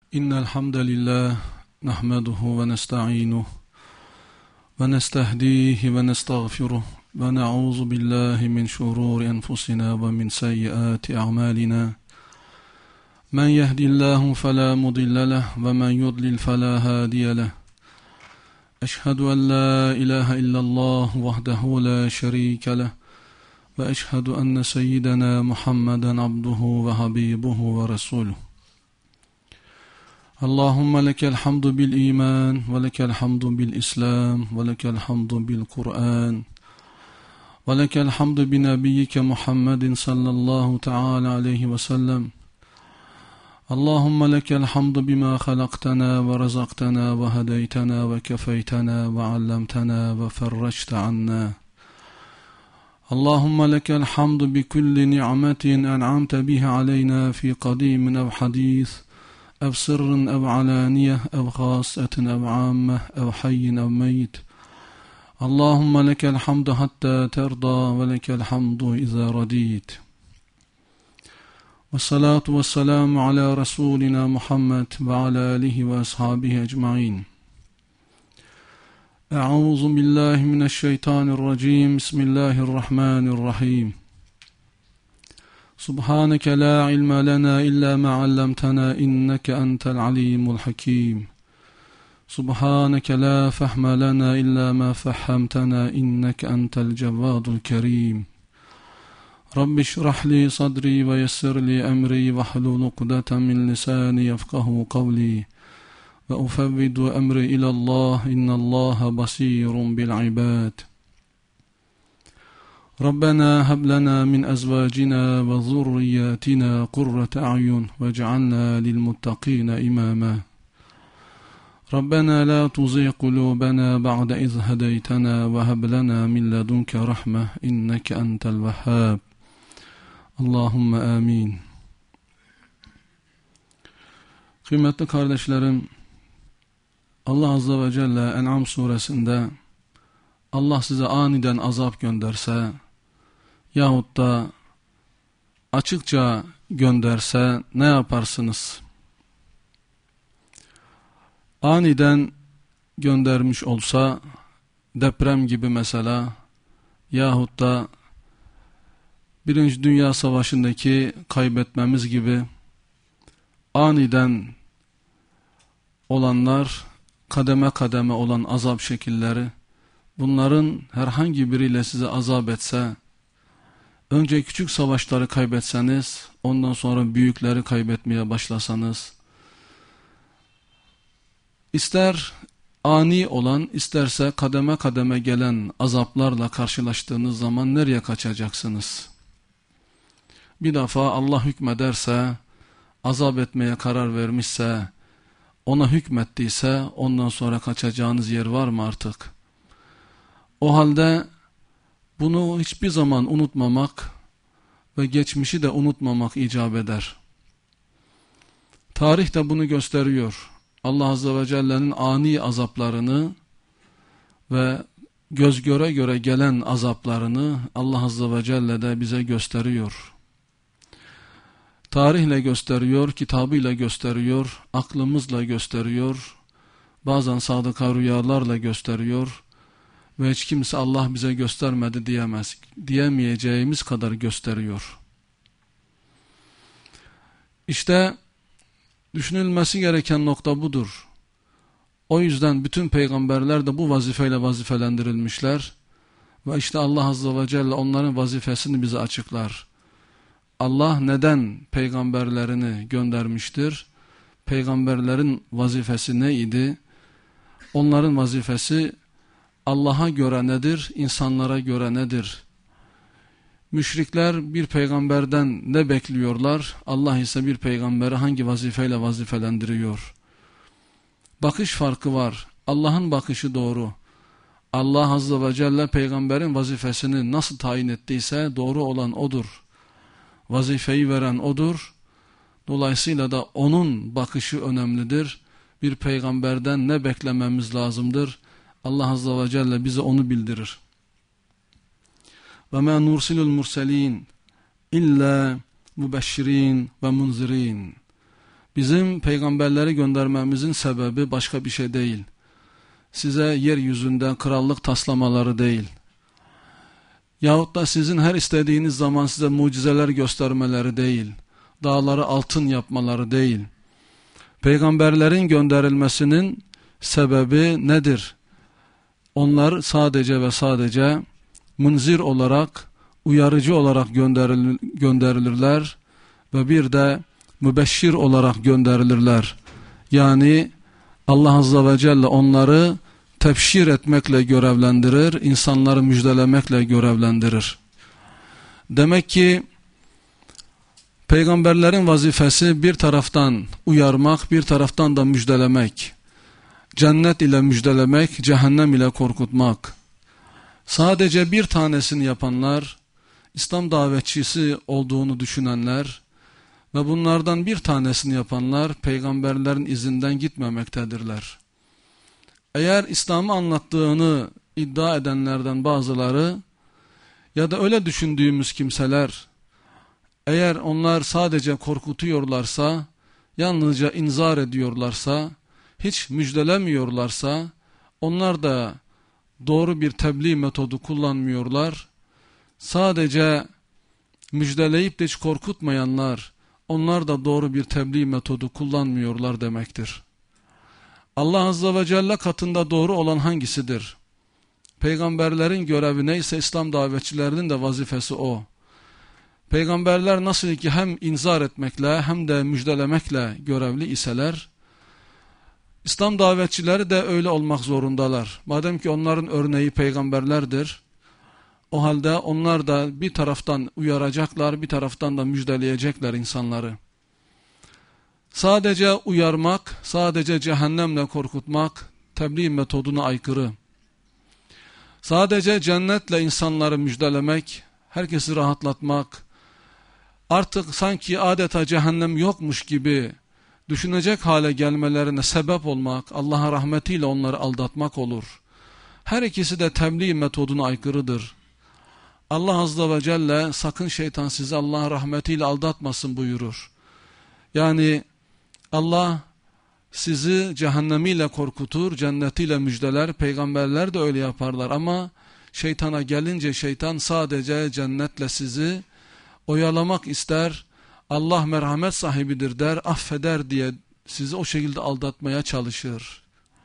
إن الحمد لله نحمده ونستعينه ونستهديه ونستغفره ونعوذ بالله من شرور أنفسنا ومن سيئات أعمالنا من يهدي الله فلا مضل له ومن يضلل فلا هادي له أشهد أن لا إله إلا الله وحده لا شريك له وأشهد أن سيدنا محمدا عبده وحبيبه ورسوله اللهم لك الحمد بالإيمان ولك الحمد بالإسلام ولك الحمد بالقرآن ولك الحمد بنبيك محمد صلى الله تعالى عليه وسلم اللهم لك الحمد بما خلقتنا ورزقتنا وهديتنا وكفيتنا وعلمتنا وفرجت عنا اللهم لك الحمد بكل نعمة أنعمت بها علينا في قديم أو حديث أو سر أو علانية أو خاصة أو عامة أو حي أو ميت اللهم لك الحمد حتى ترضى ولك الحمد إذا رضيت والصلاة والسلام على رسولنا محمد وعلى آله وأصحابه أجمعين أعوذ بالله من الشيطان الرجيم بسم الله الرحمن الرحيم سبحانك لا علم لنا إلا ما علمتنا إنك أنت العليم الحكيم سبحانك لا فهم لنا إلا ما فهمتنا إنك أنت الجواد الكريم رب اشرح لي صدري ويسر لي أمري واحلل عقدة من لساني يفقه قولي وأفوض أمري إلى الله إن الله بصير بالعباد ربنا هب لنا من أزواجنا وذرياتنا قرة أعين واجعلنا للمتقين إماما ربنا لا تزغ قلوبنا بعد إذ هديتنا وهب لنا من لدنك رحمة إنك أنت الوهاب اللهم آمين. Kıymetli kardeşlerim, Allah Azze ve Celle En'am suresinde Allah size aniden azap gönderse yahut da açıkça gönderse ne yaparsınız? Aniden göndermiş olsa deprem gibi mesela yahut da Birinci Dünya Savaşı'ndaki kaybetmemiz gibi aniden olanlar, kademe kademe olan azap şekilleri, bunların herhangi biriyle size azap etse, önce küçük savaşları kaybetseniz, ondan sonra büyükleri kaybetmeye başlasanız, ister ani olan, isterse kademe kademe gelen azaplarla karşılaştığınız zaman nereye kaçacaksınız? Bir defa Allah hükmederse, azap etmeye karar vermişse, ona hükmettiyse, ondan sonra kaçacağınız yer var mı artık? O halde bunu hiçbir zaman unutmamak ve geçmişi de unutmamak icap eder. Tarih de bunu gösteriyor. Allah Azze ve Celle'nin ani azaplarını ve göz göre göre gelen azaplarını Allah Azze ve Celle de bize gösteriyor. Tarihle gösteriyor, kitabıyla gösteriyor, aklımızla gösteriyor, bazen sadıka rüyalarla gösteriyor ve hiç kimse Allah bize göstermedi diyemez, diyemeyeceğimiz kadar gösteriyor. İşte düşünülmesi gereken nokta budur. O yüzden bütün peygamberler de bu vazifeyle vazifelendirilmişler ve işte Allah Azze ve Celle onların vazifesini bize açıklar. Allah neden peygamberlerini göndermiştir? Peygamberlerin vazifesi neydi? Onların vazifesi Allah'a göre nedir? İnsanlara göre nedir? Müşrikler bir peygamberden ne bekliyorlar? Allah ise bir peygamberi hangi vazifeyle vazifelendiriyor? Bakış farkı var. Allah'ın bakışı doğru. Allah Azze ve Celle peygamberin vazifesini nasıl tayin ettiyse doğru olan odur. Vazifeyi veren odur. Dolayısıyla da onun bakışı önemlidir. Bir peygamberden ne beklememiz lazımdır? Allah Azze ve Celle bize onu bildirir. وَمَا نُرْسِلُ الْمُرْسَلِينَ إِلَّا مُبَشِّرِينَ وَمُنْزِرِينَ Bizim peygamberleri göndermemizin sebebi başka bir şey değil. Size yeryüzünde krallık taslamaları değil. Yahut da sizin her istediğiniz zaman size mucizeler göstermeleri değil. Dağları altın yapmaları değil. Peygamberlerin gönderilmesinin sebebi nedir? Onlar sadece ve sadece munzir olarak, uyarıcı olarak gönderilirler ve bir de mübeşşir olarak gönderilirler. Yani Allah Azze ve Celle onları tebşir etmekle görevlendirir, insanları müjdelemekle görevlendirir. Demek ki peygamberlerin vazifesi bir taraftan uyarmak, bir taraftan da müjdelemek. Cennet ile müjdelemek, cehennem ile korkutmak. Sadece bir tanesini yapanlar, İslam davetçisi olduğunu düşünenler ve bunlardan bir tanesini yapanlar peygamberlerin izinden gitmemektedirler. Eğer İslam'ı anlattığını iddia edenlerden bazıları ya da öyle düşündüğümüz kimseler, eğer onlar sadece korkutuyorlarsa, yalnızca inzar ediyorlarsa, hiç müjdelemiyorlarsa, onlar da doğru bir tebliğ metodu kullanmıyorlar. Sadece müjdeleyip de hiç korkutmayanlar, onlar da doğru bir tebliğ metodu kullanmıyorlar demektir. Allah Azze ve Celle katında doğru olan hangisidir? Peygamberlerin görevi neyse İslam davetçilerinin de vazifesi o. Peygamberler nasıl ki hem inzar etmekle hem de müjdelemekle görevli iseler, İslam davetçileri de öyle olmak zorundalar. Madem ki onların örneği peygamberlerdir, o halde onlar da bir taraftan uyaracaklar, bir taraftan da müjdeleyecekler insanları. Sadece uyarmak, sadece cehennemle korkutmak tebliğ metoduna aykırı. Sadece cennetle insanları müjdelemek, herkesi rahatlatmak, artık sanki adeta cehennem yokmuş gibi düşünecek hale gelmelerine sebep olmak, Allah'ın rahmetiyle onları aldatmak olur. Her ikisi de tebliğ metoduna aykırıdır. Allah Azze ve Celle sakın şeytan sizi Allah'ın rahmetiyle aldatmasın buyurur. Yani Allah sizi cehennemiyle korkutur, cennetiyle müjdeler, peygamberler de öyle yaparlar ama şeytana gelince şeytan sadece cennetle sizi oyalamak ister, Allah merhamet sahibidir der, affeder diye sizi o şekilde aldatmaya çalışır.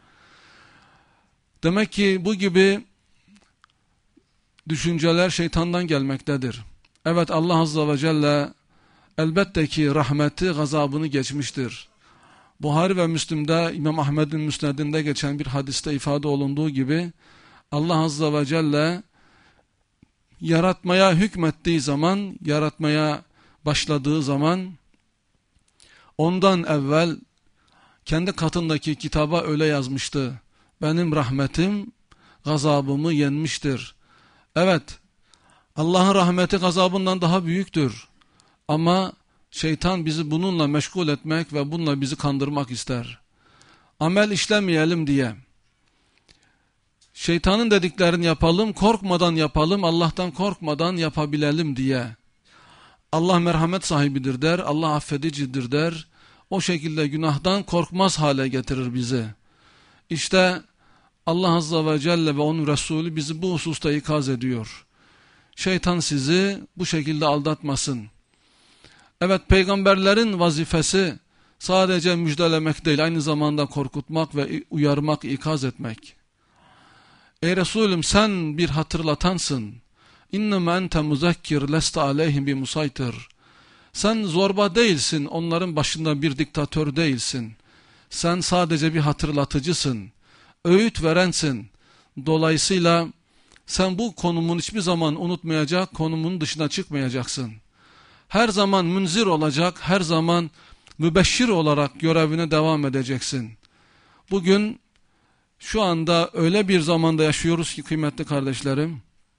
Demek ki bu gibi düşünceler şeytandan gelmektedir. Evet, Allah Azze ve Celle elbette ki rahmeti gazabını geçmiştir. Buhari ve Müslim'de İmam Ahmed'in müsnedinde geçen bir hadiste ifade olunduğu gibi Allah Azze ve Celle yaratmaya hükmettiği zaman, yaratmaya başladığı zaman ondan evvel kendi katındaki kitaba öyle yazmıştı. Benim rahmetim gazabımı yenmiştir. Evet, Allah'ın rahmeti gazabından daha büyüktür. Ama şeytan bizi bununla meşgul etmek ve bununla bizi kandırmak ister. Amel işlemeyelim diye. Şeytanın dediklerini yapalım, korkmadan yapalım, Allah'tan korkmadan yapabilelim diye. Allah merhamet sahibidir der, Allah affedicidir der. O şekilde günahdan korkmaz hale getirir bizi. İşte Allah Azze ve Celle ve onun Resulü bizi bu hususta ikaz ediyor. Şeytan sizi bu şekilde aldatmasın. Evet, peygamberlerin vazifesi sadece müjdelemek değil, aynı zamanda korkutmak ve uyarmak, ikaz etmek. Ey Resulüm, sen bir hatırlatansın. İnnemâ ente muzakkir leste aleyhim bi musaytir. Sen zorba değilsin, onların başında bir diktatör değilsin. Sen sadece bir hatırlatıcısın, öğüt verensin. Dolayısıyla sen bu konumun hiçbir zaman unutmayacak, konumun dışına çıkmayacaksın. Her zaman münzir olacak, her zaman mübeşşir olarak görevine devam edeceksin. Bugün şu anda öyle bir zamanda yaşıyoruz ki kıymetli kardeşlerim,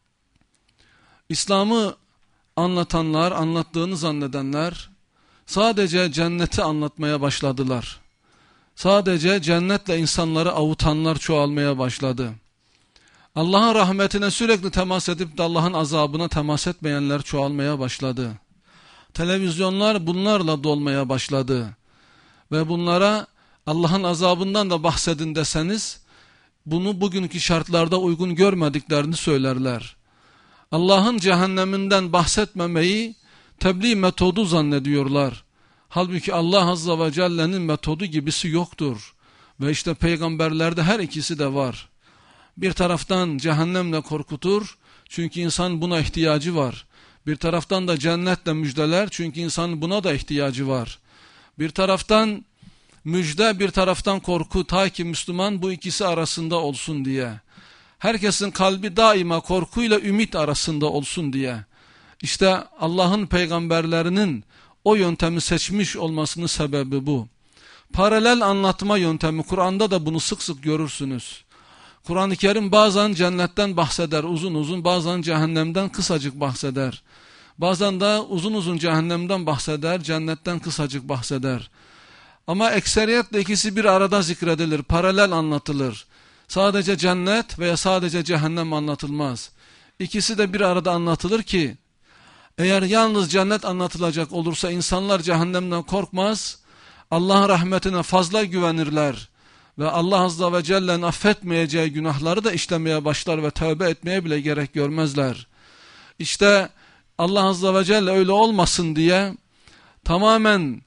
İslam'ı anlatanlar, anlattığını zannedenler sadece cenneti anlatmaya başladılar. Sadece cennetle insanları avutanlar çoğalmaya başladı. Allah'ın rahmetine sürekli temas edip de Allah'ın azabına temas etmeyenler çoğalmaya başladı. Televizyonlar bunlarla dolmaya başladı. ve bunlara Allah'ın azabından da bahsedin deseniz, bunu bugünkü şartlarda uygun görmediklerini söylerler. Allah'ın cehenneminden bahsetmemeyi tebliğ metodu zannediyorlar. Halbuki Allah Azze ve Celle'nin metodu gibisi yoktur. Ve işte peygamberlerde her ikisi de var. Bir taraftan cehennemle korkutur, çünkü insan buna ihtiyacı var. Bir taraftan da cennetle müjdeler, çünkü insanın buna da ihtiyacı var. Bir taraftan müjde, bir taraftan korku, ta ki Müslüman bu ikisi arasında olsun diye. Herkesin kalbi daima korkuyla ümit arasında olsun diye. İşte Allah'ın peygamberlerinin o yöntemi seçmiş olmasının sebebi bu. Paralel anlatma yöntemi, Kur'an'da da bunu sık sık görürsünüz. Kur'an-ı Kerim bazen cennetten bahseder uzun uzun, bazen cehennemden kısacık bahseder. Bazen de uzun uzun cehennemden bahseder, cennetten kısacık bahseder. Ama ekseriyetle ikisi bir arada zikredilir, paralel anlatılır. Sadece cennet veya sadece cehennem anlatılmaz. İkisi de bir arada anlatılır ki, eğer yalnız cennet anlatılacak olursa insanlar cehennemden korkmaz, Allah'ın rahmetine fazla güvenirler ve Allah Azze ve Celle'nin affetmeyeceği günahları da işlemeye başlar ve tövbe etmeye bile gerek görmezler. İşte Allah Azze ve Celle öyle olmasın diye tamamen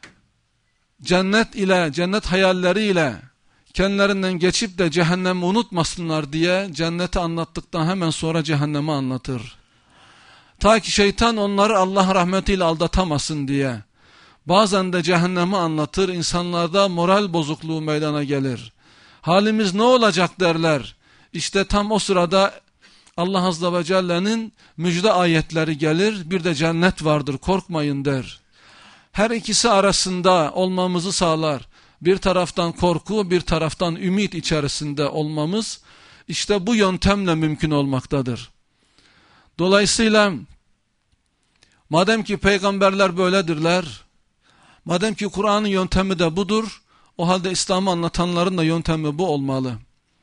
cennet hayalleriyle kendilerinden geçip de cehennemi unutmasınlar diye cenneti anlattıktan hemen sonra cehennemi anlatır. Ta ki şeytan onları Allah rahmetiyle aldatamasın diye. Bazen de cehennemi anlatır, insanlarda moral bozukluğu meydana gelir. Halimiz ne olacak derler. İşte tam o sırada Allah Azze ve Celle'nin müjde ayetleri gelir, bir de cennet vardır, korkmayın der. Her ikisi arasında olmamızı sağlar. Bir taraftan korku, bir taraftan ümit içerisinde olmamız, işte bu yöntemle mümkün olmaktadır. Dolayısıyla madem ki peygamberler böyledirler, madem ki Kur'an'ın yöntemi de budur, o halde İslam'ı anlatanların da yöntemi bu olmalı.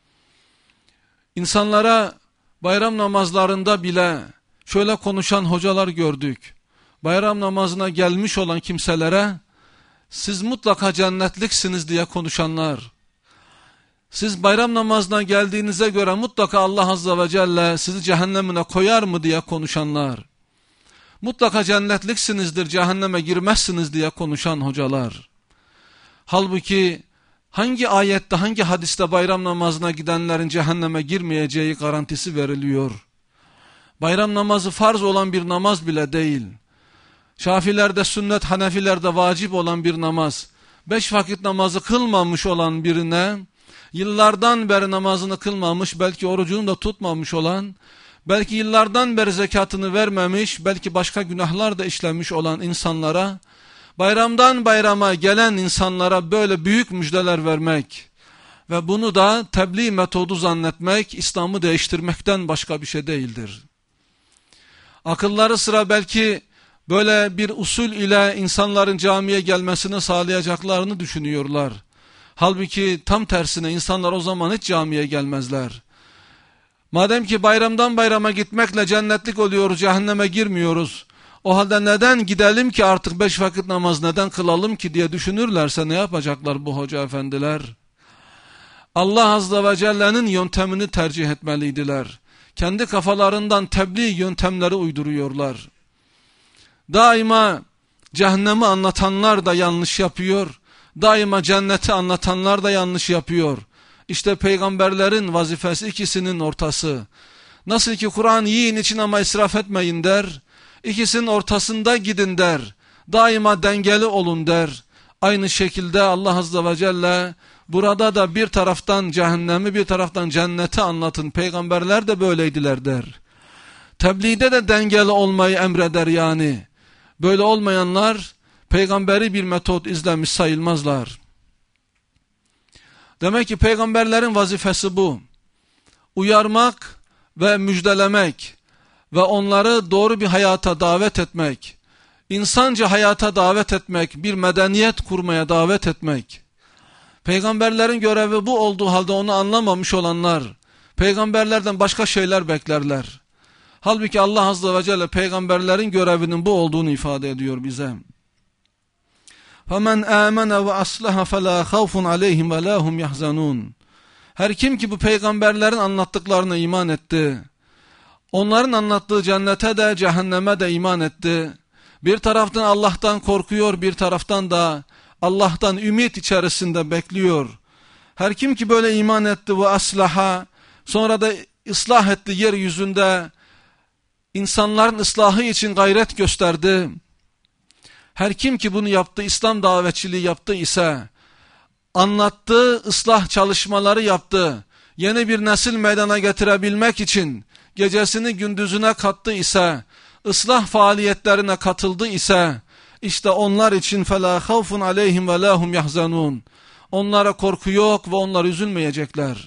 İnsanlara bayram namazlarında bile şöyle konuşan hocalar gördük. Bayram namazına gelmiş olan kimselere, siz mutlaka cennetliksiniz diye konuşanlar. Siz bayram namazına geldiğinize göre mutlaka Allah Azze ve Celle sizi cehennemine koyar mı diye konuşanlar. Mutlaka cennetliksinizdir, cehenneme girmezsiniz diye konuşan hocalar. Halbuki hangi ayette, hangi hadiste bayram namazına gidenlerin cehenneme girmeyeceği garantisi veriliyor? Bayram namazı farz olan bir namaz bile değil. Şafilerde sünnet, Hanefilerde vacip olan bir namaz. 5 vakit namazı kılmamış olan birine, yıllardan beri namazını kılmamış, belki orucunu da tutmamış olan, belki yıllardan beri zekatını vermemiş, belki başka günahlar da işlemiş olan insanlara, bayramdan bayrama gelen insanlara böyle büyük müjdeler vermek ve bunu da tebliğ metodu zannetmek, İslam'ı değiştirmekten başka bir şey değildir. Akılları sıra belki böyle bir usul ile insanların camiye gelmesini sağlayacaklarını düşünüyorlar. Halbuki tam tersine insanlar o zaman hiç camiye gelmezler. Madem ki bayramdan bayrama gitmekle cennetlik oluyoruz, cehenneme girmiyoruz, o halde neden gidelim ki artık 5 vakit namaz neden kılalım ki diye düşünürlerse ne yapacaklar bu hoca efendiler? Allah Azze ve Celle'nin yöntemini tercih etmeliydiler. Kendi kafalarından tebliğ yöntemleri uyduruyorlar. Daima cehennemi anlatanlar da yanlış yapıyor. Daima cenneti anlatanlar da yanlış yapıyor. İşte peygamberlerin vazifesi ikisinin ortası. Nasıl ki Kur'an yiyin için ama israf etmeyin der. İkisinin ortasında gidin der. Daima dengeli olun der. Aynı şekilde Allah Azze ve Celle burada da bir taraftan cehennemi bir taraftan cenneti anlatın. Peygamberler de böyleydiler der. Tebliğde de dengeli olmayı emreder yani. Böyle olmayanlar peygamberi bir metot izlemiş sayılmazlar. Demek ki peygamberlerin vazifesi bu. Uyarmak ve müjdelemek ve onları doğru bir hayata davet etmek, insanca hayata davet etmek, bir medeniyet kurmaya davet etmek. Peygamberlerin görevi bu olduğu halde onu anlamamış olanlar, peygamberlerden başka şeyler beklerler. Halbuki Allah Azze ve Celle peygamberlerin görevinin bu olduğunu ifade ediyor bize. فَمَنْ آمَنَ وَأَصْلَحَ فَلَا خَوْفٌ عَلَيْهِمْ وَلَا هُمْ يَحْزَنُونَ. Her kim ki bu peygamberlerin anlattıklarına iman etti, onların anlattığı cennete de cehenneme de iman etti, bir taraftan Allah'tan korkuyor, bir taraftan da Allah'tan ümit içerisinde bekliyor. Her kim ki böyle iman etti ve aslaha, sonra da ıslah etti, yeryüzünde insanların ıslahı için gayret gösterdi. Her kim ki bunu yaptı, İslam davetçiliği yaptı ise, anlattığı ıslah çalışmaları yaptı, yeni bir nesil meydana getirebilmek için gecesini gündüzüne kattı ise, ıslah faaliyetlerine katıldı ise, işte onlar için فَلَا خَوْفٌ عَلَيْهِمْ وَلَا هُمْ يَحْزَنُونَ. Onlara korku yok ve onlar üzülmeyecekler.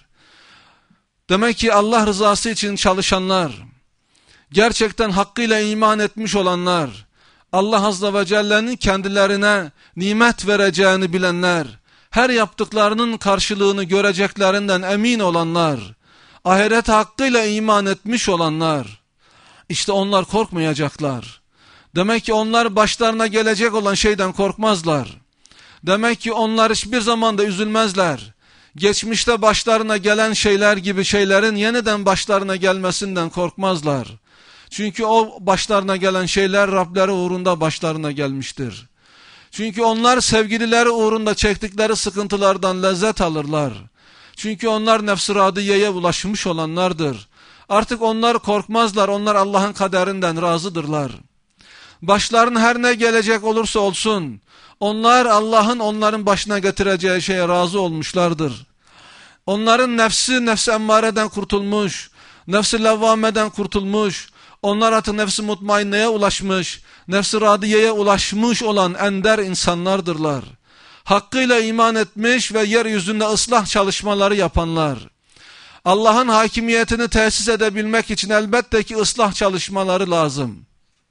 Demek ki Allah rızası için çalışanlar, gerçekten hakkıyla iman etmiş olanlar, Allah Azze ve Celle'nin kendilerine nimet vereceğini bilenler, her yaptıklarının karşılığını göreceklerinden emin olanlar, ahirete hakkıyla iman etmiş olanlar, işte onlar korkmayacaklar. Demek ki onlar başlarına gelecek olan şeyden korkmazlar. Demek ki onlar hiçbir zaman da üzülmezler. Geçmişte başlarına gelen şeyler gibi şeylerin yeniden başlarına gelmesinden korkmazlar. Çünkü o başlarına gelen şeyler Rableri uğrunda başlarına gelmiştir. Çünkü onlar sevgilileri uğrunda çektikleri sıkıntılardan lezzet alırlar. Çünkü onlar nefs-i radiyeye ulaşmış olanlardır. Artık onlar korkmazlar, onlar Allah'ın kaderinden razıdırlar. Başlarına her ne gelecek olursa olsun, onlar Allah'ın onların başına getireceği şeye razı olmuşlardır. Onların nefs-i emmareden kurtulmuş, nefs-i levvameden kurtulmuş, onlar artık nefs-i mutmainneye ulaşmış, nefs-i radiyeye ulaşmış olan ender insanlardırlar. Hakkıyla iman etmiş ve yeryüzünde ıslah çalışmaları yapanlar. Allah'ın hakimiyetini tesis edebilmek için elbette ki ıslah çalışmaları lazım.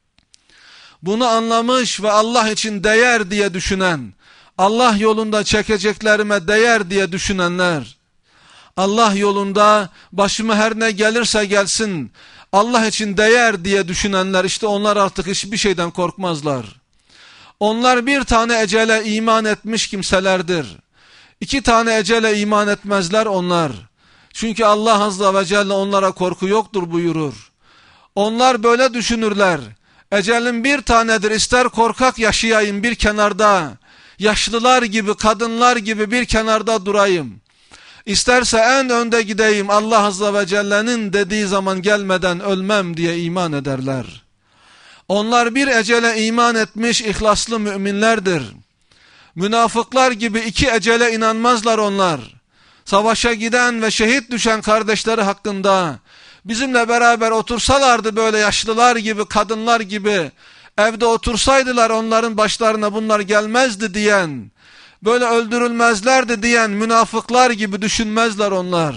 Bunu anlamış ve Allah için değer diye düşünen, Allah yolunda çekeceklerime değer diye düşünenler, Allah yolunda başıma her ne gelirse gelsin, Allah için değer diye düşünenler, işte onlar artık hiçbir şeyden korkmazlar. Onlar bir tane ecele iman etmiş kimselerdir. 2 tane ecele iman etmezler onlar. Çünkü Allah Azze ve Celle onlara korku yoktur buyurur. Onlar böyle düşünürler. Ecelin bir tanedir, ister korkak yaşayayım bir kenarda, yaşlılar gibi, kadınlar gibi bir kenarda durayım. İsterse en önde gideyim, Allah Azze ve Celle'nin dediği zaman gelmeden ölmem diye iman ederler. Onlar bir ecele iman etmiş ihlaslı müminlerdir. Münafıklar gibi 2 ecele inanmazlar onlar. Savaşa giden ve şehit düşen kardeşleri hakkında bizimle beraber otursalardı böyle yaşlılar gibi, kadınlar gibi, evde otursaydılar onların başlarına bunlar gelmezdi diyen, böyle öldürülmezlerdi diyen münafıklar gibi düşünmezler onlar.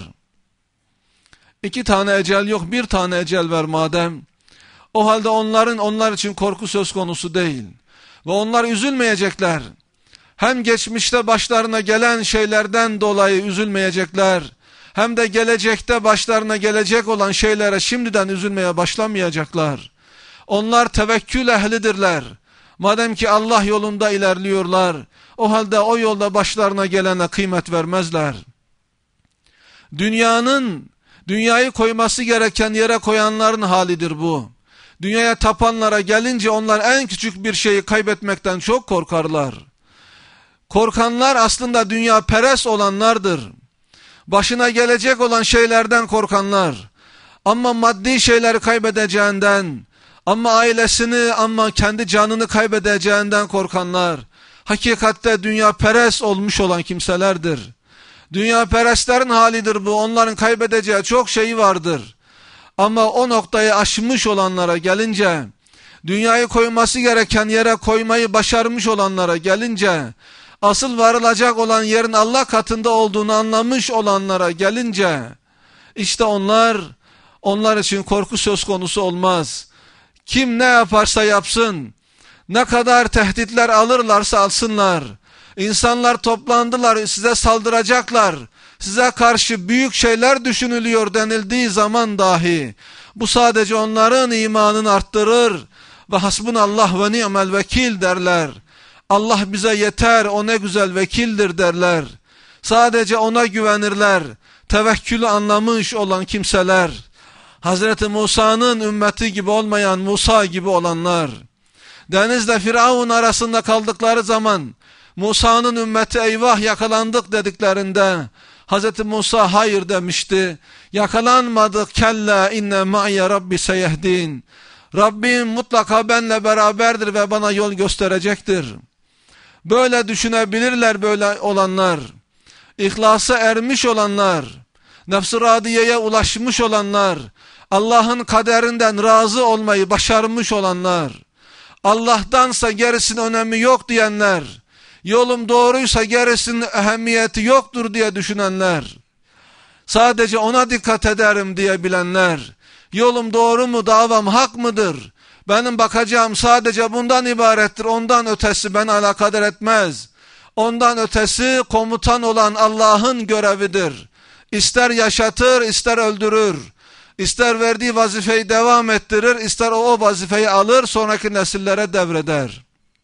2 tane ecel yok, 1 tane ecel ver madem. O halde onlar için korku söz konusu değil. Ve onlar üzülmeyecekler. Hem geçmişte başlarına gelen şeylerden dolayı üzülmeyecekler, hem de gelecekte başlarına gelecek olan şeylere şimdiden üzülmeye başlamayacaklar. Onlar tevekkül ehlidirler. Madem ki Allah yolunda ilerliyorlar, o halde o yolda başlarına gelene kıymet vermezler. Dünyayı koyması gereken yere koyanların halidir bu. Dünyaya tapanlara gelince onlar en küçük bir şeyi kaybetmekten çok korkarlar. Korkanlar aslında dünya perest olanlardır. Başına gelecek olan şeylerden korkanlar. Ama maddi şeyleri kaybedeceğinden, ama ailesini, ama kendi canını kaybedeceğinden korkanlar, hakikatte dünya perest olmuş olan kimselerdir. Dünya perestlerin halidir bu. Onların kaybedeceği çok şeyi vardır. Ama o noktayı aşmış olanlara gelince, dünyayı koyması gereken yere koymayı başarmış olanlara gelince, asıl varılacak olan yerin Allah katında olduğunu anlamış olanlara gelince, işte onlar için korku söz konusu olmaz. Kim ne yaparsa yapsın, ne kadar tehditler alırlarsa alsınlar, insanlar toplandılar, size saldıracaklar, size karşı büyük şeyler düşünülüyor denildiği zaman dahi, bu sadece onların imanını arttırır ve hasbunallah ve ni'mel vekil derler. Allah bize yeter, o ne güzel vekildir derler. Sadece ona güvenirler. Tevekkülü anlamış olan kimseler. Hazreti Musa'nın ümmeti gibi olmayan Musa gibi olanlar. Denizle Firavun arasında kaldıkları zaman Musa'nın ümmeti eyvah yakalandık dediklerinde Hazreti Musa hayır demişti. Yakalanmadık, kella inne ma'ye rabbi seyehdin. Rabbim mutlaka benle beraberdir ve bana yol gösterecektir. Böyle düşünebilirler böyle olanlar. İhlasa ermiş olanlar, nefs-i radiyeye ulaşmış olanlar, Allah'ın kaderinden razı olmayı başarmış olanlar, Allah'tansa gerisinin önemi yok diyenler, yolum doğruysa gerisinin ehemmiyeti yoktur diye düşünenler, sadece ona dikkat ederim diye bilenler, yolum doğru mu, davam hak mıdır, benim bakacağım sadece bundan ibarettir, ondan ötesi beni alakadar etmez, ondan ötesi komutan olan Allah'ın görevidir, İster yaşatır, ister öldürür, ister verdiği vazifeyi devam ettirir, ister o vazifeyi alır, sonraki nesillere devreder.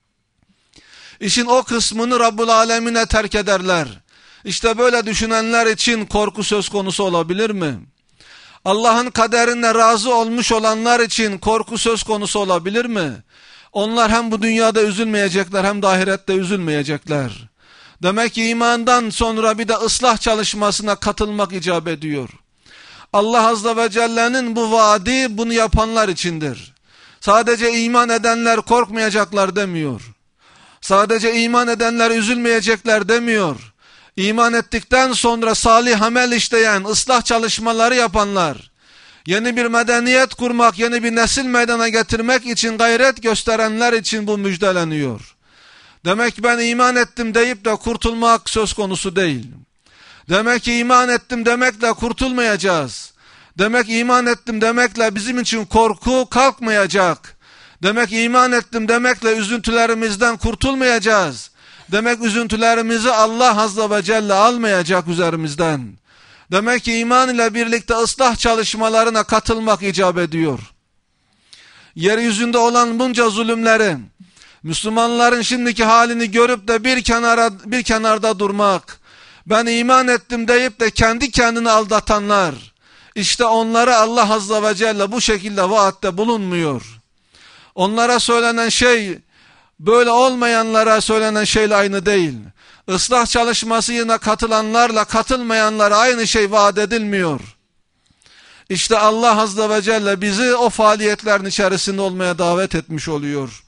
İşin o kısmını Rabbul Alemin'e terk ederler. İşte böyle düşünenler için korku söz konusu olabilir mi? Allah'ın kaderine razı olmuş olanlar için korku söz konusu olabilir mi? Onlar hem bu dünyada üzülmeyecekler hem de ahirette üzülmeyecekler. Demek ki imandan sonra bir de ıslah çalışmasına katılmak icap ediyor. Allah Azze ve Celle'nin bu vaadi bunu yapanlar içindir. Sadece iman edenler korkmayacaklar demiyor. Sadece iman edenler üzülmeyecekler demiyor. İman ettikten sonra salih amel işleyen, ıslah çalışmaları yapanlar, yeni bir medeniyet kurmak, yeni bir nesil meydana getirmek için gayret gösterenler için bu müjdeleniyor. Demek ben iman ettim deyip de kurtulmak söz konusu değil. Demek ki iman ettim demekle kurtulmayacağız. Demek iman ettim demekle bizim için korku kalkmayacak. Demek iman ettim demekle üzüntülerimizden kurtulmayacağız. Demek üzüntülerimizi Allah Azze ve Celle almayacak üzerimizden. Demek ki iman ile birlikte ıslah çalışmalarına katılmak icap ediyor. Yeryüzünde olan bunca zulümleri, Müslümanların şimdiki halini görüp de bir kenarda durmak, ben iman ettim deyip de kendi kendini aldatanlar, işte onlara Allah Azze ve Celle bu şekilde vaatte bulunmuyor. Onlara söylenen şey, böyle olmayanlara söylenen şeyle aynı değil. Islah çalışmasına katılanlarla katılmayanlara aynı şey vaat edilmiyor. İşte Allah Azze ve Celle bizi o faaliyetlerin içerisinde olmaya davet etmiş oluyor.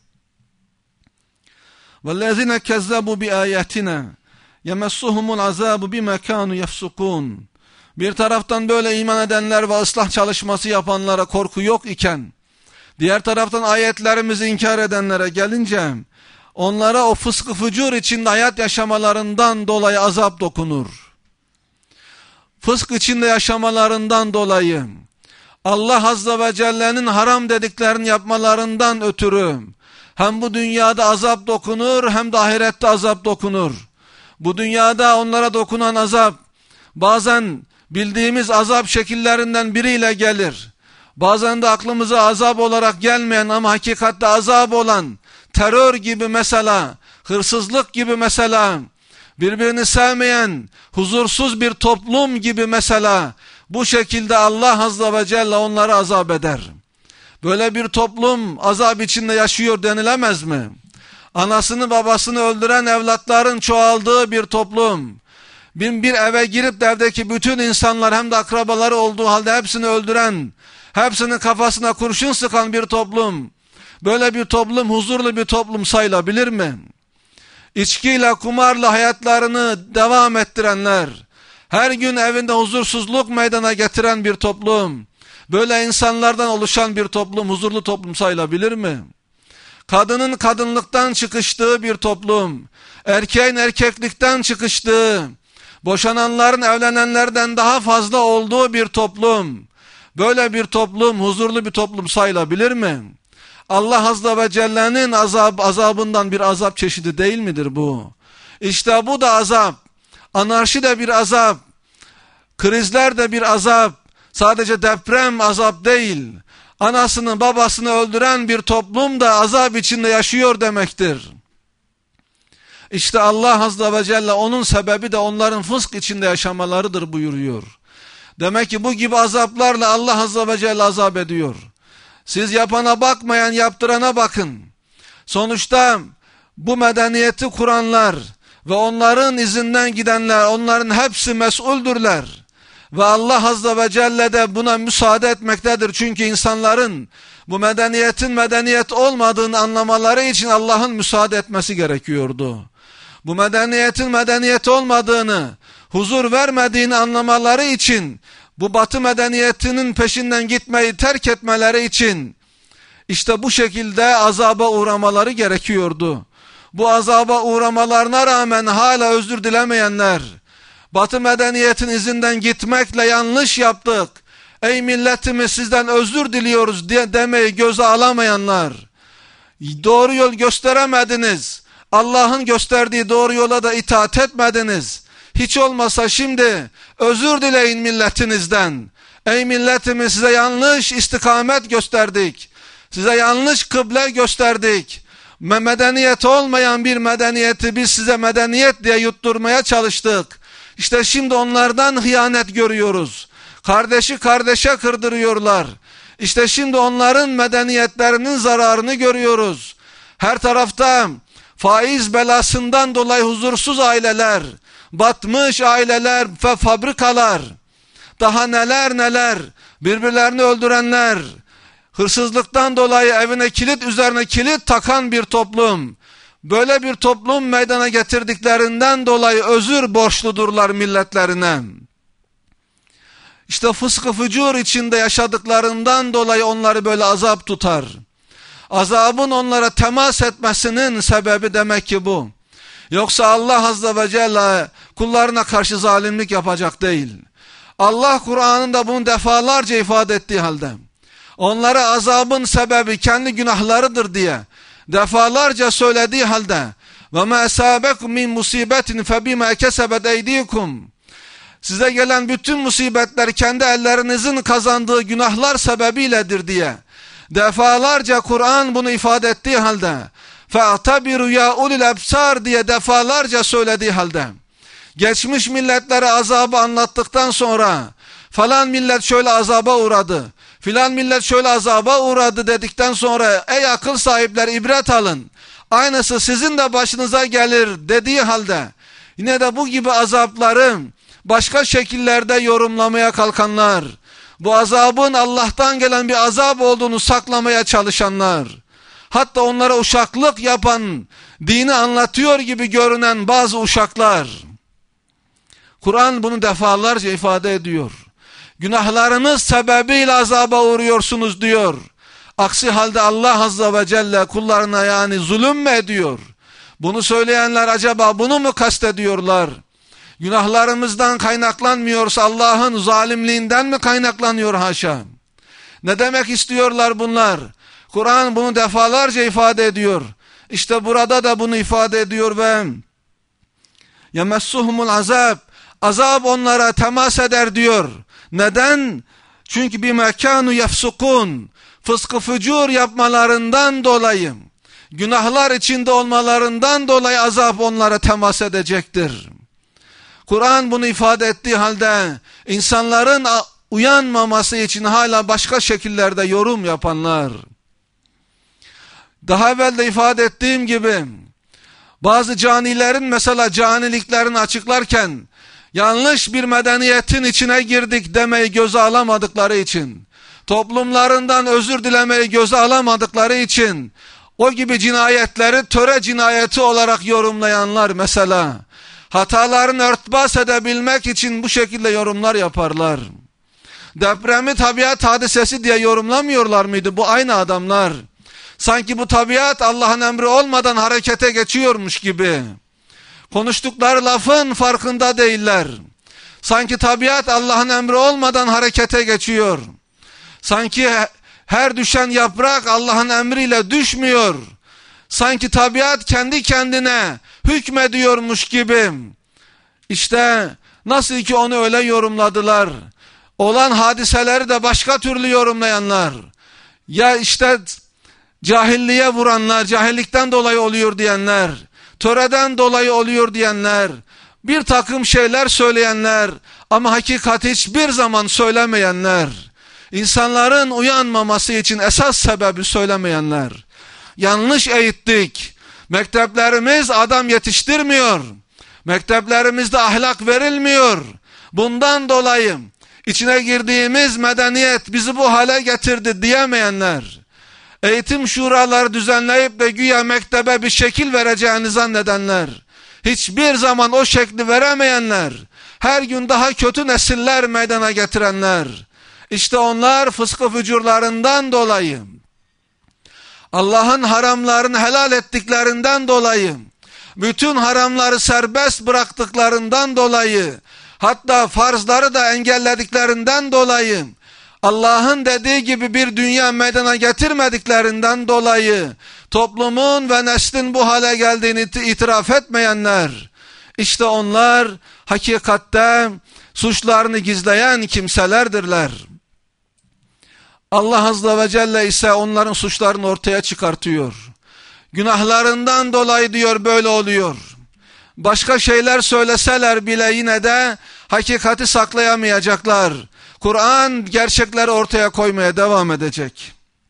وَالَّذِينَ كَذَّبُوا بِآيَاتِنَا يَمَسُّهُمُ الْعَذَابُ بِمَا كَانُوا يَفْسُقُونَ. Bir taraftan böyle iman edenler ve ıslah çalışması yapanlara korku yok iken, diğer taraftan ayetlerimizi inkar edenlere gelince, onlara o fıskı fücur içinde hayat yaşamalarından dolayı azap dokunur. Fısk içinde yaşamalarından dolayı, Allah Azze ve Celle'nin haram dediklerini yapmalarından ötürü, hem bu dünyada azap dokunur hem de ahirette azap dokunur. Bu dünyada onlara dokunan azap, bazen bildiğimiz azap şekillerinden biriyle gelir. Bazen de aklımıza azap olarak gelmeyen ama hakikatte azap olan, terör gibi mesela, hırsızlık gibi mesela, birbirini sevmeyen, huzursuz bir toplum gibi mesela, bu şekilde Allah Azze ve Celle onları azap eder. Böyle bir toplum azap içinde yaşıyor denilemez mi? Anasını babasını öldüren evlatların çoğaldığı bir toplum, bir eve girip de evdeki bütün insanlar hem de akrabaları olduğu halde hepsini öldüren, hepsinin kafasına kurşun sıkan bir toplum, böyle bir toplum huzurlu bir toplum sayılabilir mi? İçkiyle, kumarla hayatlarını devam ettirenler, her gün evinde huzursuzluk meydana getiren bir toplum, böyle insanlardan oluşan bir toplum huzurlu toplum sayılabilir mi? Kadının kadınlıktan çıkıştığı bir toplum, erkeğin erkeklikten çıkıştığı, boşananların evlenenlerden daha fazla olduğu bir toplum, böyle bir toplum huzurlu bir toplum sayılabilir mi? Allah Azze ve Celle'nin azabından bir azap çeşidi değil midir bu? İşte bu da azap, anarşi de bir azap, krizler de bir azap, sadece deprem azap değil, anasını babasını öldüren bir toplum da azap içinde yaşıyor demektir. İşte Allah Azze ve Celle onun sebebi de onların fısk içinde yaşamalarıdır buyuruyor. Demek ki bu gibi azaplarla Allah Azze ve Celle azap ediyor. Siz yapana bakmayan yaptırana bakın. Sonuçta bu medeniyeti kuranlar ve onların izinden gidenler, onların hepsi mesuldürler. Ve Allah Azze ve Celle de buna müsaade etmektedir. Çünkü insanların bu medeniyetin medeniyet olmadığını anlamaları için Allah'ın müsaade etmesi gerekiyordu. Bu medeniyetin medeniyet olmadığını, huzur vermediğini anlamaları için, bu batı medeniyetinin peşinden gitmeyi terk etmeleri için, işte bu şekilde azaba uğramaları gerekiyordu. Bu azaba uğramalarına rağmen hala özür dilemeyenler, batı medeniyetin izinden gitmekle yanlış yaptık, ey milletimiz sizden özür diliyoruz diye demeyi göze alamayanlar, doğru yol gösteremediniz, Allah'ın gösterdiği doğru yola da itaat etmediniz, hiç olmasa şimdi özür dileyin milletinizden, ey milletimiz size yanlış istikamet gösterdik, size yanlış kıble gösterdik, medeniyet olmayan bir medeniyeti biz size medeniyet diye yutturmaya çalıştık, işte şimdi onlardan hıyanet görüyoruz, kardeşi kardeşe kırdırıyorlar, işte şimdi onların medeniyetlerinin zararını görüyoruz, her tarafta faiz belasından dolayı huzursuz aileler, batmış aileler ve fabrikalar, daha neler neler, birbirlerini öldürenler, hırsızlıktan dolayı evine kilit üzerine kilit takan bir toplum, böyle bir toplum meydana getirdiklerinden dolayı özür borçludurlar milletlerine. İşte fıskı fücur içinde yaşadıklarından dolayı onları böyle azap tutar. Azabın onlara temas etmesinin sebebi demek ki bu. Yoksa Allah Azze ve Celle kullarına karşı zalimlik yapacak değil. Allah Kur'an'ında bunu defalarca ifade ettiği halde, onlara azabın sebebi kendi günahlarıdır diye defalarca söylediği halde, وَمَا أَسَابَكُمْ مِنْ مُصِيبَةٍ فَبِمَا كَسَبَتْ اَيْدِيكُمْ, size gelen bütün musibetler kendi ellerinizin kazandığı günahlar sebebiyledir diye defalarca Kur'an bunu ifade ettiği halde, فَاَعْتَبِرُوا يَا اُلِي الْاَبْصَارِ diye defalarca söylediği halde, geçmiş milletlere azabı anlattıktan sonra, falan millet şöyle azaba uğradı, filan millet şöyle azaba uğradı dedikten sonra, ey akıl sahipler ibret alın, aynısı sizin de başınıza gelir dediği halde, yine de bu gibi azapları başka şekillerde yorumlamaya kalkanlar, bu azabın Allah'tan gelen bir azap olduğunu saklamaya çalışanlar, hatta onlara uşaklık yapan, dini anlatıyor gibi görünen bazı uşaklar, Kur'an bunu defalarca ifade ediyor. Günahlarınız sebebiyle azaba uğruyorsunuz diyor. Aksi halde Allah Azze ve Celle kullarına yani zulüm mü ediyor? Bunu söyleyenler acaba bunu mu kastediyorlar? Günahlarımızdan kaynaklanmıyorsa Allah'ın zalimliğinden mi kaynaklanıyor haşa? Ne demek istiyorlar bunlar? Kur'an bunu defalarca ifade ediyor. İşte burada da bunu ifade ediyor ve yemessuhumul azab, azab onlara temas eder diyor. Neden? Çünkü bir mekanu yefsukun, fıskı fücur yapmalarından dolayı, günahlar içinde olmalarından dolayı azap onlara temas edecektir. Kur'an bunu ifade ettiği halde insanların uyanmaması için hala başka şekillerde yorum yapanlar. Daha evvel de ifade ettiğim gibi bazı canilerin mesela caniliklerini açıklarken yanlış bir medeniyetin içine girdik demeyi göze alamadıkları için, toplumlarından özür dilemeyi göze alamadıkları için o gibi cinayetleri töre cinayeti olarak yorumlayanlar mesela hatalarını örtbas edebilmek için bu şekilde yorumlar yaparlar. Depremi tabiat hadisesi diye yorumlamıyorlar mıydı bu aynı adamlar? Sanki bu tabiat Allah'ın emri olmadan harekete geçiyormuş gibi. Konuştukları lafın farkında değiller. Sanki tabiat Allah'ın emri olmadan harekete geçiyor. Sanki her düşen yaprak Allah'ın emriyle düşmüyor. Sanki tabiat kendi kendine hükmediyormuş gibi. İşte nasıl ki onu öyle yorumladılar. Olan hadiseleri de başka türlü yorumlayanlar. Ya işte cahilliğe vuranlar, cahillikten dolayı oluyor diyenler, töreden dolayı oluyor diyenler, bir takım şeyler söyleyenler ama hakikati hiçbir zaman söylemeyenler, insanların uyanmaması için esas sebebi söylemeyenler. Yanlış eğittik. Mekteplerimiz adam yetiştirmiyor. Mekteplerimizde ahlak verilmiyor. Bundan dolayı içine girdiğimiz medeniyet bizi bu hale getirdi diyemeyenler, eğitim şuraları düzenleyip de güya mektebe bir şekil vereceğini zannedenler, hiçbir zaman o şekli veremeyenler, her gün daha kötü nesiller meydana getirenler, işte onlar fıskı fücurlarından dolayı, Allah'ın haramlarını helal ettiklerinden dolayı, bütün haramları serbest bıraktıklarından dolayı, hatta farzları da engellediklerinden dolayı, Allah'ın dediği gibi bir dünya meydana getirmediklerinden dolayı, toplumun ve neslin bu hale geldiğini itiraf etmeyenler, işte onlar hakikatte suçlarını gizleyen kimselerdirler. Allah Azze ve Celle ise onların suçlarını ortaya çıkartıyor. Günahlarından dolayı diyor böyle oluyor. Başka şeyler söyleseler bile yine de hakikati saklayamayacaklar. Kur'an gerçekleri ortaya koymaya devam edecek.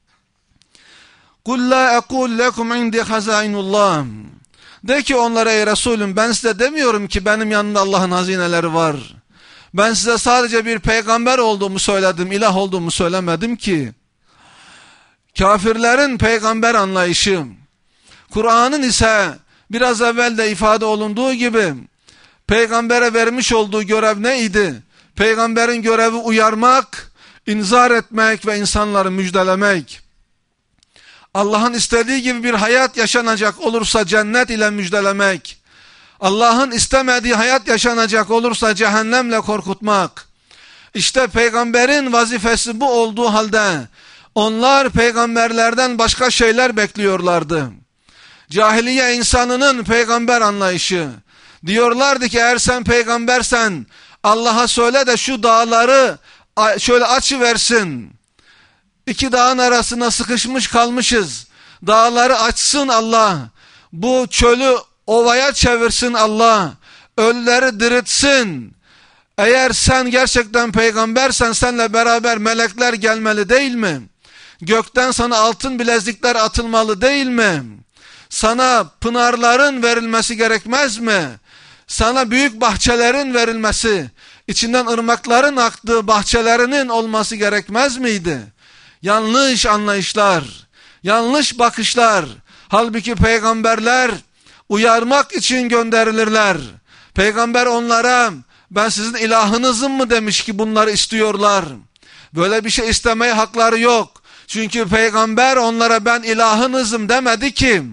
قُلْ لَا أَقُولْ لَكُمْ عِنْدِي خَزَائِنُ اللّٰهِ De ki onlara, ey Resulüm, ben size demiyorum ki benim yanımda Allah'ın hazineleri var. Ben size sadece bir peygamber olduğumu söyledim, ilah olduğumu söylemedim ki. Kafirlerin peygamber anlayışı, Kur'an'ın ise biraz evvel de ifade olunduğu gibi peygambere vermiş olduğu görev neydi? Peygamberin görevi uyarmak, inzar etmek ve insanları müjdelemek. Allah'ın istediği gibi bir hayat yaşanacak olursa cennet ile müjdelemek. Allah'ın istemediği hayat yaşanacak olursa cehennemle korkutmak. İşte peygamberin vazifesi bu olduğu halde onlar peygamberlerden başka şeyler bekliyorlardı. Cahiliye insanının peygamber anlayışı. Diyorlardı ki eğer sen peygambersen Allah'a söyle de şu dağları şöyle açıversin. İki dağın arasına sıkışmış kalmışız. Dağları açsın Allah. Bu çölü ovaya çevirsin Allah. Ölüleri diriltsin. Eğer sen gerçekten peygambersen seninle beraber melekler gelmeli değil mi? Gökten sana altın bilezikler atılmalı değil mi? Sana pınarların verilmesi gerekmez mi? Sana büyük bahçelerin verilmesi, içinden ırmakların aktığı bahçelerinin olması gerekmez miydi? Yanlış anlayışlar, yanlış bakışlar. Halbuki peygamberler uyarmak için gönderilirler. Peygamber onlara ben sizin ilahınızım mı demiş ki bunları istiyorlar. Böyle bir şey istemeye hakları yok. Çünkü peygamber onlara ben ilahınızım demedi ki.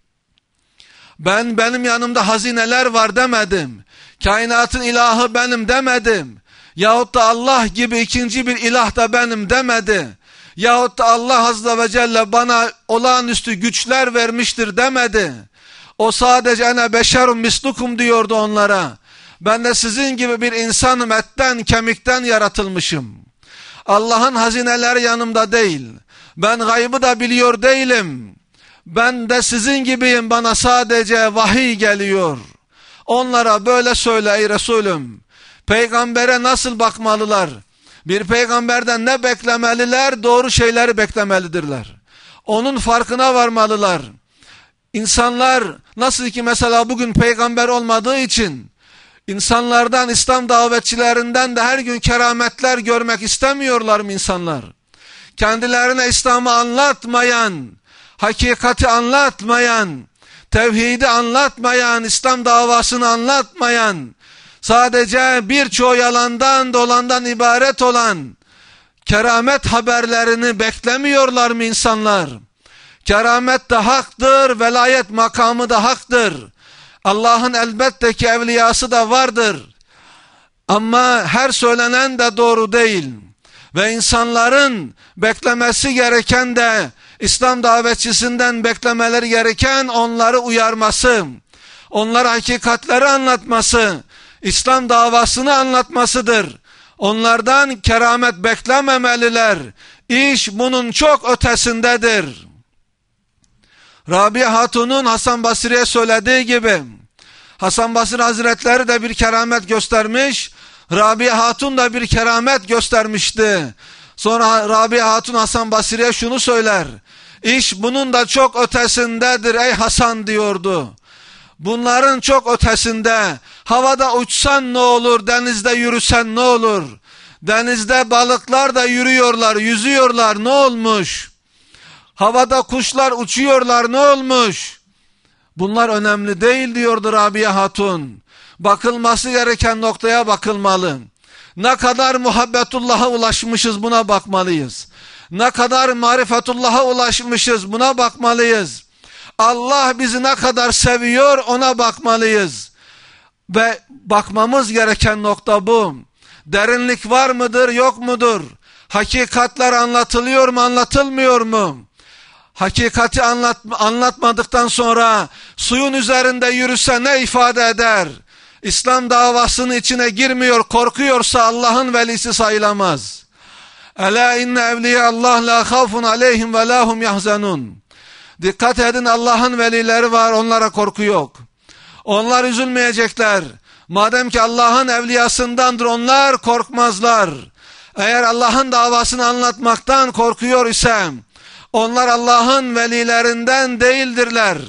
Benim yanımda hazineler var demedim. Kainatın ilahı benim demedim. Yahut da Allah gibi ikinci bir ilah da benim demedi. Yahut da Allah Azze ve Celle bana olağanüstü güçler vermiştir demedi. O sadece ene beşerum mislukum diyordu onlara. Ben de sizin gibi bir insanım, etten kemikten yaratılmışım. Allah'ın hazineleri yanımda değil. Ben gaybı da biliyor değilim. Ben de sizin gibiyim, bana sadece vahiy geliyor. Onlara böyle söyle ey Resulüm. Peygambere nasıl bakmalılar? Bir peygamberden ne beklemeliler? Doğru şeyleri beklemelidirler. Onun farkına varmalılar. İnsanlar nasıl ki mesela bugün peygamber olmadığı için insanlardan, İslam davetçilerinden de her gün kerametler görmek istemiyorlar mı insanlar? Kendilerine İslam'ı anlatmayan, hakikati anlatmayan, tevhidi anlatmayan, İslam davasını anlatmayan, sadece birçoğu yalandan dolandan ibaret olan keramet haberlerini beklemiyorlar mı insanlar? Keramet de haktır, velayet makamı da haktır. Allah'ın elbette ki evliyası da vardır. Ama her söylenen de doğru değil. Ve insanların beklemesi gereken de İslam davetçisinden beklemeleri gereken onları uyarması, onlara hakikatleri anlatması, İslam davasını anlatmasıdır. Onlardan keramet beklememeliler. İş bunun çok ötesindedir. Rabia Hatun'un Hasan Basri'ye söylediği gibi Hasan Basri Hazretleri de bir keramet göstermiş, Rabia Hatun da bir keramet göstermişti. Sonra Rabia Hatun Hasan Basri'ye şunu söyler: İş bunun da çok ötesindedir ey Hasan diyordu. Bunların çok ötesinde. Havada uçsan ne olur, denizde yürüsen ne olur? Denizde balıklar da yürüyorlar, yüzüyorlar, ne olmuş? Havada kuşlar uçuyorlar, ne olmuş? Bunlar önemli değil diyordu Rabia Hatun. Bakılması gereken noktaya bakılmalı. Ne kadar muhabbetullah'a ulaşmışız, buna bakmalıyız. Ne kadar marifetullah'a ulaşmışız, buna bakmalıyız. Allah bizi ne kadar seviyor, ona bakmalıyız. Ve bakmamız gereken nokta bu. Derinlik var mıdır, yok mudur? Hakikatler anlatılıyor mu, anlatılmıyor mu? Hakikati anlatmadıktan sonra suyun üzerinde yürüse ne ifade eder? İslam davasının içine girmiyor, korkuyorsa Allah'ın velisi sayılamaz. Ela inne evliya Allah la khawfun aleyhim ve lahum yahzanun. Dikkat edin, Allah'ın velileri var, onlara korku yok. Onlar üzülmeyecekler. Madem ki Allah'ın evliyasındandır, onlar korkmazlar. Eğer Allah'ın davasını anlatmaktan korkuyor isem, onlar Allah'ın velilerinden değildirler.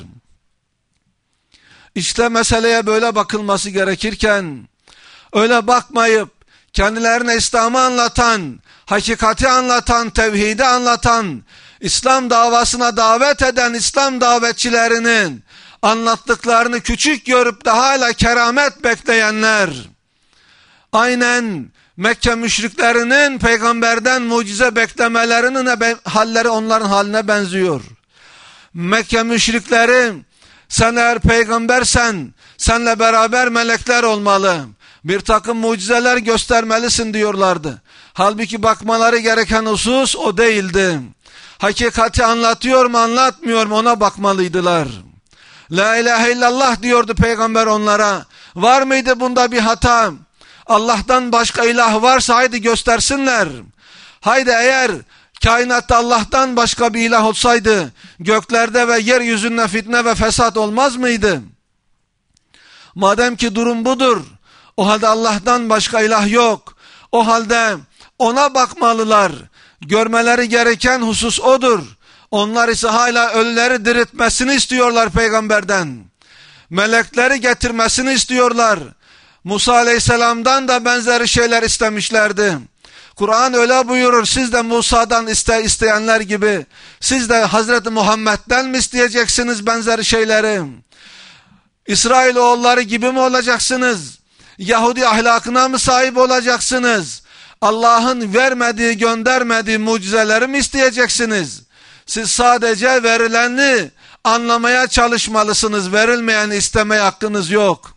İşte meseleye böyle bakılması gerekirken, öyle bakmayıp kendilerine İslam'ı anlatan, hakikati anlatan, tevhidi anlatan, İslam davasına davet eden İslam davetçilerinin anlattıklarını küçük görüp de hala keramet bekleyenler, aynen Mekke müşriklerinin peygamberden mucize beklemelerinin halleri onların haline benziyor. Mekke müşrikleri, sen eğer peygambersen senle beraber melekler olmalı, bir takım mucizeler göstermelisin diyorlardı. Halbuki bakmaları gereken husus o değildi. Hakikati anlatıyor mu, anlatmıyor mu, ona bakmalıydılar. La ilahe illallah diyordu peygamber onlara. Var mıydı bunda bir hata? Allah'tan başka ilah varsa haydi göstersinler. Haydi, eğer kainatta Allah'tan başka bir ilah olsaydı göklerde ve yeryüzünde fitne ve fesat olmaz mıydı? Madem ki durum budur, o halde Allah'tan başka ilah yok. O halde ona bakmalılar. Görmeleri gereken husus odur. Onlar ise hala ölüleri diriltmesini istiyorlar peygamberden. Melekleri getirmesini istiyorlar. Musa aleyhisselamdan da benzeri şeyler istemişlerdi. Kur'an öyle buyurur, siz de Musa'dan isteyenler gibi, siz de Hazreti Muhammed'den mi isteyeceksiniz benzeri şeyleri? İsrailoğulları gibi mi olacaksınız? Yahudi ahlakına mı sahip olacaksınız? Allah'ın vermediği, göndermediği mucizeleri mi isteyeceksiniz? Siz sadece verileni anlamaya çalışmalısınız. Verilmeyeni istemeye hakkınız yok.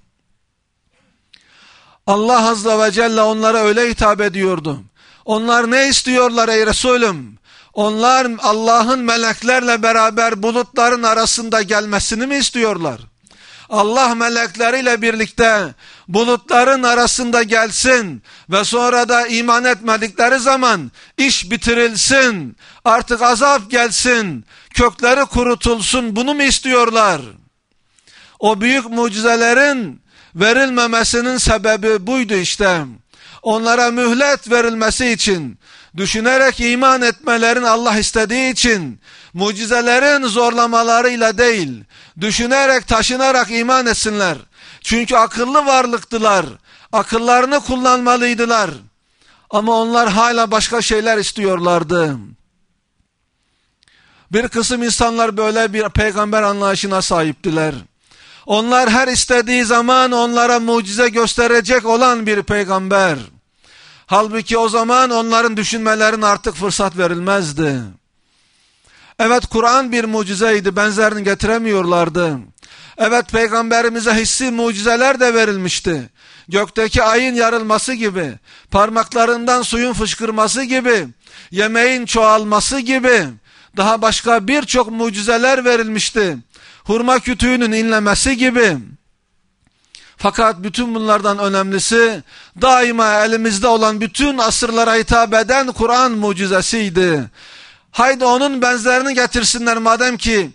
Allah Azze ve Celle onlara öyle hitap ediyordu. Onlar ne istiyorlar ey Resulüm? Onlar Allah'ın meleklerle beraber bulutların arasında gelmesini mi istiyorlar? Allah melekleriyle birlikte bulutların arasında gelsin ve sonra da iman etmedikleri zaman iş bitirilsin, artık azap gelsin, kökleri kurutulsun, bunu mu istiyorlar? O büyük mucizelerin verilmemesinin sebebi buydu işte. Onlara mühlet verilmesi için, düşünerek iman etmelerini Allah istediği için, mucizelerin zorlamalarıyla değil, düşünerek, taşınarak iman etsinler. Çünkü akıllı varlıktılar, akıllarını kullanmalıydılar. Ama onlar hala başka şeyler istiyorlardı. Bir kısım insanlar böyle bir peygamber anlayışına sahiptiler. Onlar her istediği zaman onlara mucize gösterecek olan bir peygamber. Halbuki o zaman onların düşünmelerine artık fırsat verilmezdi. Evet, Kur'an bir mucizeydi, benzerini getiremiyorlardı. Evet, peygamberimize hissi mucizeler de verilmişti. Gökteki ayın yarılması gibi, parmaklarından suyun fışkırması gibi, yemeğin çoğalması gibi, daha başka birçok mucizeler verilmişti. Hurma kütüğünün inlemesi gibi. Fakat bütün bunlardan önemlisi, daima elimizde olan bütün asırlara hitap eden Kur'an mucizesiydi. Haydi onun benzerini getirsinler madem ki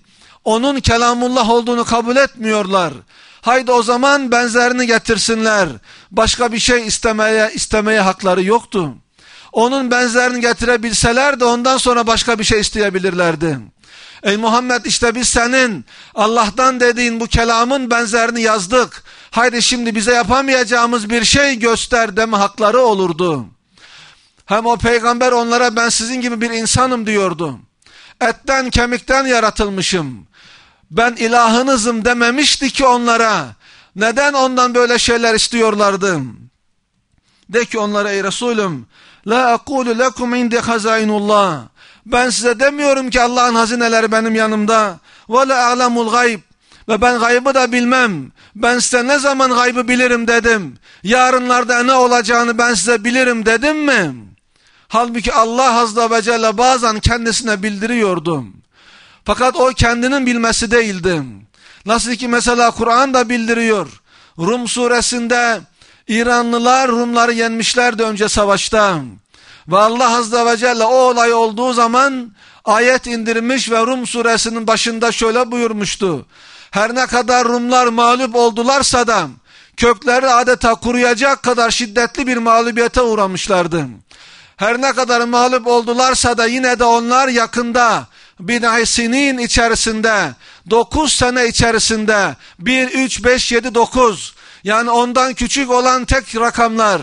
onun kelamullah olduğunu kabul etmiyorlar. Haydi o zaman benzerini getirsinler. Başka bir şey istemeye hakları yoktu. Onun benzerini getirebilseler de ondan sonra başka bir şey isteyebilirlerdi. Ey Muhammed, işte biz senin Allah'tan dediğin bu kelamın benzerini yazdık. Haydi şimdi bize yapamayacağımız bir şey göster deme hakları olurdu. Hem o peygamber onlara ben sizin gibi bir insanım diyordu. Etten kemikten yaratılmışım. Ben ilahınızım dememişti ki onlara. Neden ondan böyle şeyler istiyorlardı? De ki onlara, ey Resulüm, la aqulu lekum indi hazainullah. Ben size demiyorum ki Allah'ın hazineleri benim yanımda. Ve la a'lemul gayb. Ve ben gaybı da bilmem. Ben size ne zaman gaybı bilirim dedim. Yarınlarda ne olacağını ben size bilirim dedim mi? Halbuki Allah Azze ve Celle bazen kendisine bildiriyordu. Fakat o kendinin bilmesi değildi. Nasıl ki mesela Kur'an da bildiriyor. Rum suresinde İranlılar Rumları yenmişlerdi önce savaşta. Ve Allah Azze ve Celle o olay olduğu zaman ayet indirmiş ve Rum suresinin başında şöyle buyurmuştu. Her ne kadar Rumlar mağlup oldularsa da kökleri adeta kuruyacak kadar şiddetli bir mağlubiyete uğramışlardı. Her ne kadar mağlup oldularsa da yine de onlar yakında bid'isinin içerisinde 9 sene içerisinde 1, 3, 5, 7, 9 yani ondan küçük olan tek rakamlar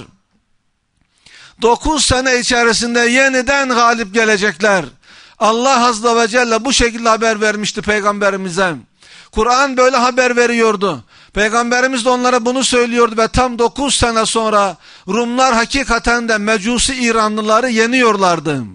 9 sene içerisinde yeniden galip gelecekler. Allah Azze ve Celle bu şekilde haber vermişti peygamberimize. Kur'an böyle haber veriyordu. Peygamberimiz de onlara bunu söylüyordu ve tam 9 sene sonra Rumlar hakikaten de Mecusi İranlıları yeniyorlardı.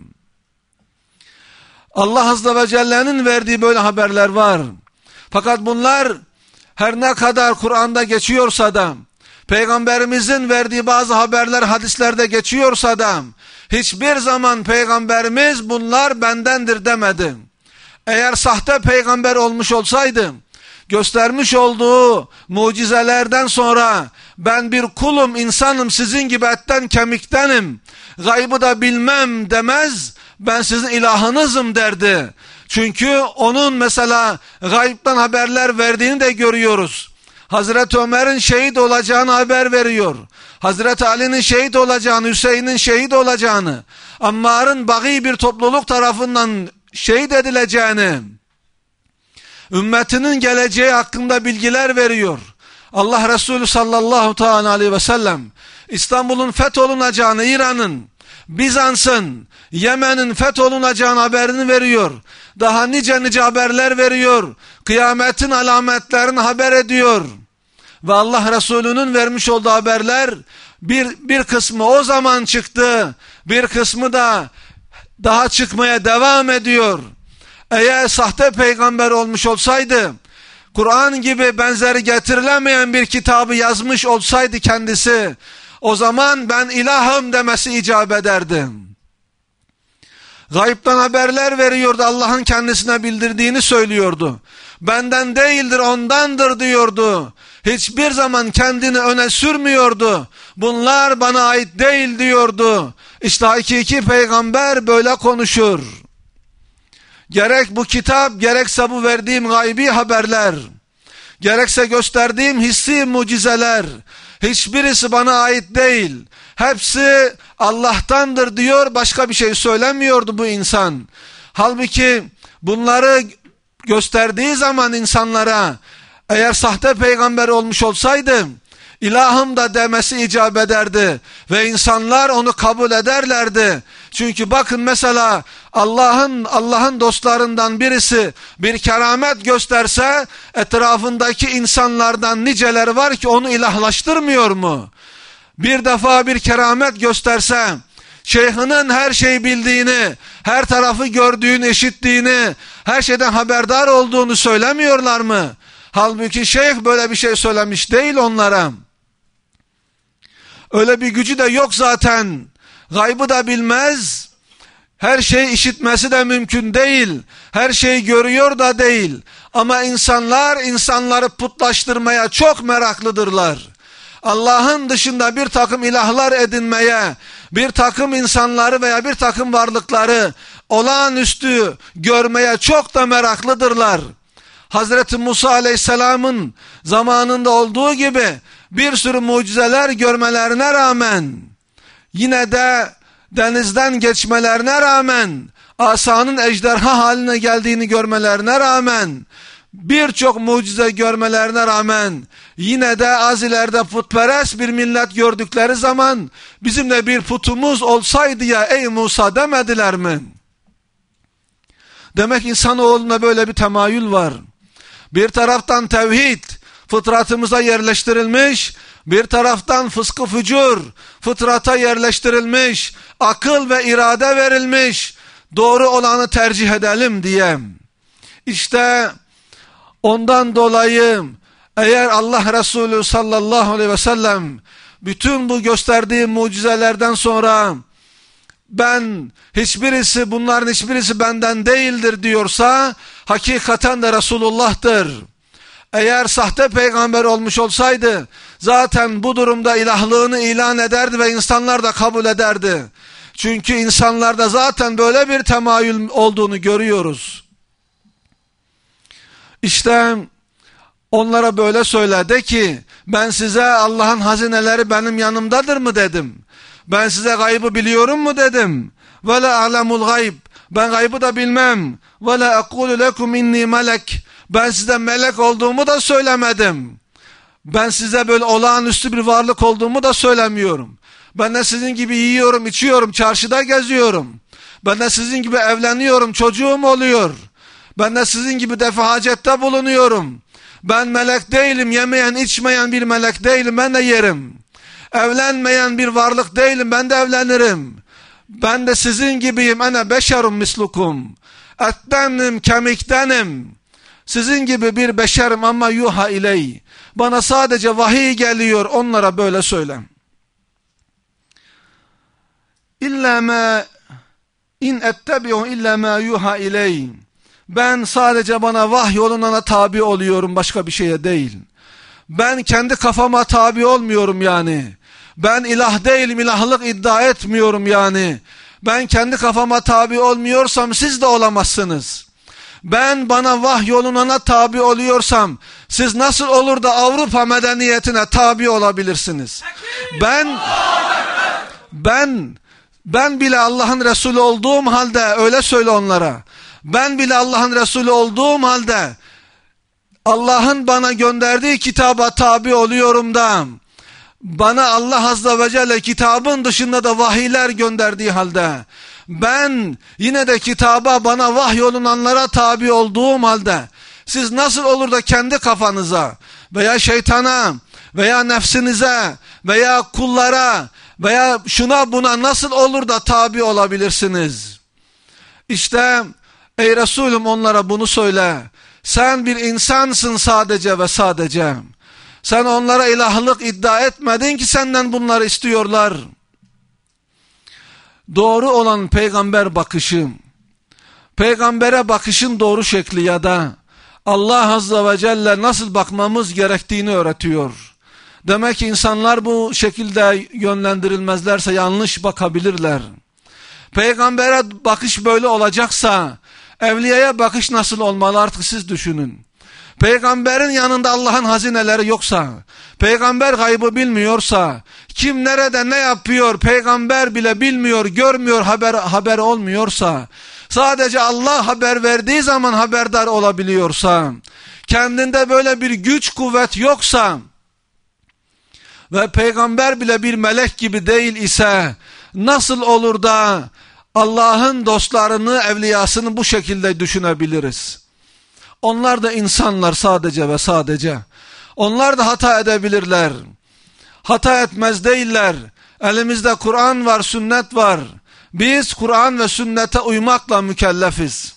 Allah Azze ve Celle'nin verdiği böyle haberler var. Fakat bunlar her ne kadar Kur'an'da geçiyorsa da, Peygamberimizin verdiği bazı haberler hadislerde geçiyorsa da, hiçbir zaman Peygamberimiz bunlar bendendir demedi. Eğer sahte peygamber olmuş olsaydı, göstermiş olduğu mucizelerden sonra ben bir kulum, insanım, sizin gibi etten kemiktenim, gaybı da bilmem demez, ben sizin ilahınızım derdi. Çünkü onun mesela gaybtan haberler verdiğini de görüyoruz. Hazreti Ömer'in şehit olacağını haber veriyor. Hazreti Ali'nin şehit olacağını, Hüseyin'in şehit olacağını, Ammar'ın bagi bir topluluk tarafından şehit edileceğini, ümmetinin geleceği hakkında bilgiler veriyor. Allah Resulü sallallahu teala aleyhi ve sellem İstanbul'un fetholunacağını, İran'ın, Bizans'ın, Yemen'in fetholunacağını haberini veriyor. Daha nice haberler veriyor. Kıyametin alametlerini haber ediyor. Ve Allah Resulü'nün vermiş olduğu haberler bir kısmı o zaman çıktı. Bir kısmı da daha çıkmaya devam ediyor. Eğer sahte peygamber olmuş olsaydı, Kur'an gibi benzeri getirilemeyen bir kitabı yazmış olsaydı kendisi, o zaman ben ilahım demesi icap ederdi. Gaybtan haberler veriyordu, Allah'ın kendisine bildirdiğini söylüyordu. Benden değildir, ondandır diyordu. Hiçbir zaman kendini öne sürmüyordu. Bunlar bana ait değil diyordu. İşte hakiki peygamber böyle konuşur. Gerek bu kitap, gerekse bu verdiğim gaybi haberler, gerekse gösterdiğim hissi mucizeler, hiçbirisi bana ait değil. Hepsi Allah'tandır diyor, başka bir şey söylemiyordu bu insan. Halbuki bunları gösterdiği zaman insanlara, eğer sahte peygamber olmuş olsaydı, ilahım da demesi icap ederdi ve insanlar onu kabul ederlerdi. Çünkü bakın mesela Allah'ın dostlarından birisi bir keramet gösterse, etrafındaki insanlardan niceleri var ki onu ilahlaştırmıyor mu? Bir defa bir keramet gösterse, şeyhinin her şeyi bildiğini, her tarafı gördüğünü, işittiğini, her şeyden haberdar olduğunu söylemiyorlar mı? Halbuki şeyh böyle bir şey söylemiş değil onlara. Öyle bir gücü de yok zaten. Gaybı da bilmez. Her şeyi işitmesi de mümkün değil. Her şeyi görüyor da değil. Ama insanları putlaştırmaya çok meraklıdırlar. Allah'ın dışında bir takım ilahlar edinmeye, bir takım insanları veya bir takım varlıkları olağanüstü görmeye çok da meraklıdırlar. Hazreti Musa Aleyhisselam'ın zamanında olduğu gibi bir sürü mucizeler görmelerine rağmen, yine de denizden geçmelerine rağmen, asanın ejderha haline geldiğini görmelerine rağmen, birçok mucize görmelerine rağmen, yine de az ileride putperest bir millet gördükleri zaman, bizim de bir putumuz olsaydı ya ey Musa demediler mi? Demek insanoğluna böyle bir temayül var. Bir taraftan tevhid fıtratımıza yerleştirilmiş, bir taraftan fıskı fücur fıtrata yerleştirilmiş, akıl ve irade verilmiş, doğru olanı tercih edelim diye. İşte ondan dolayı eğer Allah Resulü sallallahu aleyhi ve sellem bütün bu gösterdiği mucizelerden sonra bunların hiçbirisi benden değildir diyorsa, hakikaten de Resulullah'tır. Eğer sahte peygamber olmuş olsaydı, zaten bu durumda ilahlığını ilan ederdi ve insanlar da kabul ederdi. Çünkü insanlarda zaten böyle bir temayül olduğunu görüyoruz. İşte onlara böyle söyledi ki, ben size Allah'ın hazineleri benim yanımdadır mı dedim. Ben size gaybı biliyorum mu dedim. Ve la alemul gayb. Ben gaybı da bilmem. Ve la ekulu lekum inni melek. Ben size melek olduğumu da söylemedim. Ben size böyle olağanüstü bir varlık olduğumu da söylemiyorum. Ben de sizin gibi yiyorum, içiyorum, çarşıda geziyorum. Ben de sizin gibi evleniyorum, çocuğum oluyor. Ben de sizin gibi defa hacette bulunuyorum. Ben melek değilim, yemeyen, içmeyen bir melek değilim, ben de yerim. Evlenmeyen bir varlık değilim, ben de evlenirim. Ben de sizin gibiyim, ene beşerum mislukum. Ettenim, kemiktenim. Sizin gibi bir beşerim ama yuha iley. Bana sadece vahiy geliyor, onlara böyle söyle. İlla ma in ettebi'u illa ma yuha iley. Ben sadece bana vahyolunana tabi oluyorum, başka bir şeye değil. Ben kendi kafama tabi olmuyorum yani. Ben ilah değilim, ilahlık iddia etmiyorum yani. Ben kendi kafama tabi olmuyorsam siz de olamazsınız. Ben bana vahyolunana tabi oluyorsam siz nasıl olur da Avrupa medeniyetine tabi olabilirsiniz? Ben bile Allah'ın Resulü olduğum halde, öyle söyle onlara. Ben bile Allah'ın Resulü olduğum halde Allah'ın bana gönderdiği kitaba tabi oluyorum da, bana Allah Azze ve Celle kitabın dışında da vahiyler gönderdiği halde, ben yine de kitaba, bana vahyolunanlara tabi olduğum halde, siz nasıl olur da kendi kafanıza veya şeytana veya nefsinize veya kullara veya şuna buna nasıl olur da tabi olabilirsiniz? İşte ey Resulüm, onlara bunu söyle. Sen bir insansın sadece ve sadece. Sen onlara ilahlık iddia etmedin ki senden bunları istiyorlar. Doğru olan peygamber bakışı, peygambere bakışın doğru şekli ya da Allah Azze ve Celle nasıl bakmamız gerektiğini öğretiyor. Demek ki insanlar bu şekilde yönlendirilmezlerse yanlış bakabilirler. Peygambere bakış böyle olacaksa, evliyaya bakış nasıl olmalı artık siz düşünün. Peygamberin yanında Allah'ın hazineleri yoksa, peygamber gaybı bilmiyorsa, kim nerede ne yapıyor peygamber bile bilmiyor, görmüyor, haber olmuyorsa, sadece Allah haber verdiği zaman haberdar olabiliyorsa, kendinde böyle bir güç kuvvet yoksa ve peygamber bile bir melek gibi değil ise, nasıl olur da Allah'ın dostlarını, evliyasını bu şekilde düşünebiliriz? Onlar da insanlar sadece ve sadece. Onlar da hata edebilirler. Hata etmez değiller. Elimizde Kur'an var, sünnet var. Biz Kur'an ve sünnete uymakla mükellefiz.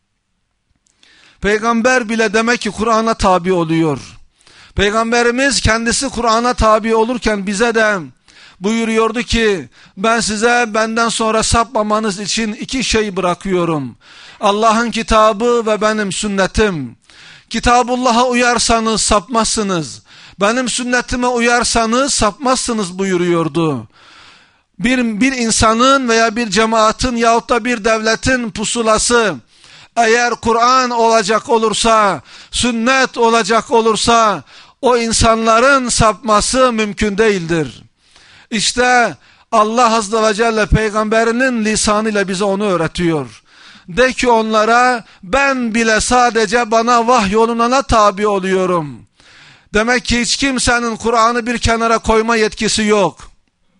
Peygamber bile demek ki Kur'an'a tabi oluyor. Peygamberimiz kendisi Kur'an'a tabi olurken bize de buyuruyordu ki, ben size benden sonra sapmamanız için iki şey bırakıyorum. Allah'ın kitabı ve benim sünnetim. Kitabullah'a uyarsanız sapmazsınız. Benim sünnetime uyarsanız sapmazsınız buyuruyordu. Bir insanın veya bir cemaatin yahut da bir devletin pusulası, Eğer Kur'an olacak olursa, sünnet olacak olursa o insanların sapması mümkün değildir. İşte Allah Azze ve Celle peygamberinin lisanıyla bize onu öğretiyor. De ki onlara, ben bile sadece bana vahyolunana tabi oluyorum. Demek ki hiç kimsenin Kur'an'ı bir kenara koyma yetkisi yok.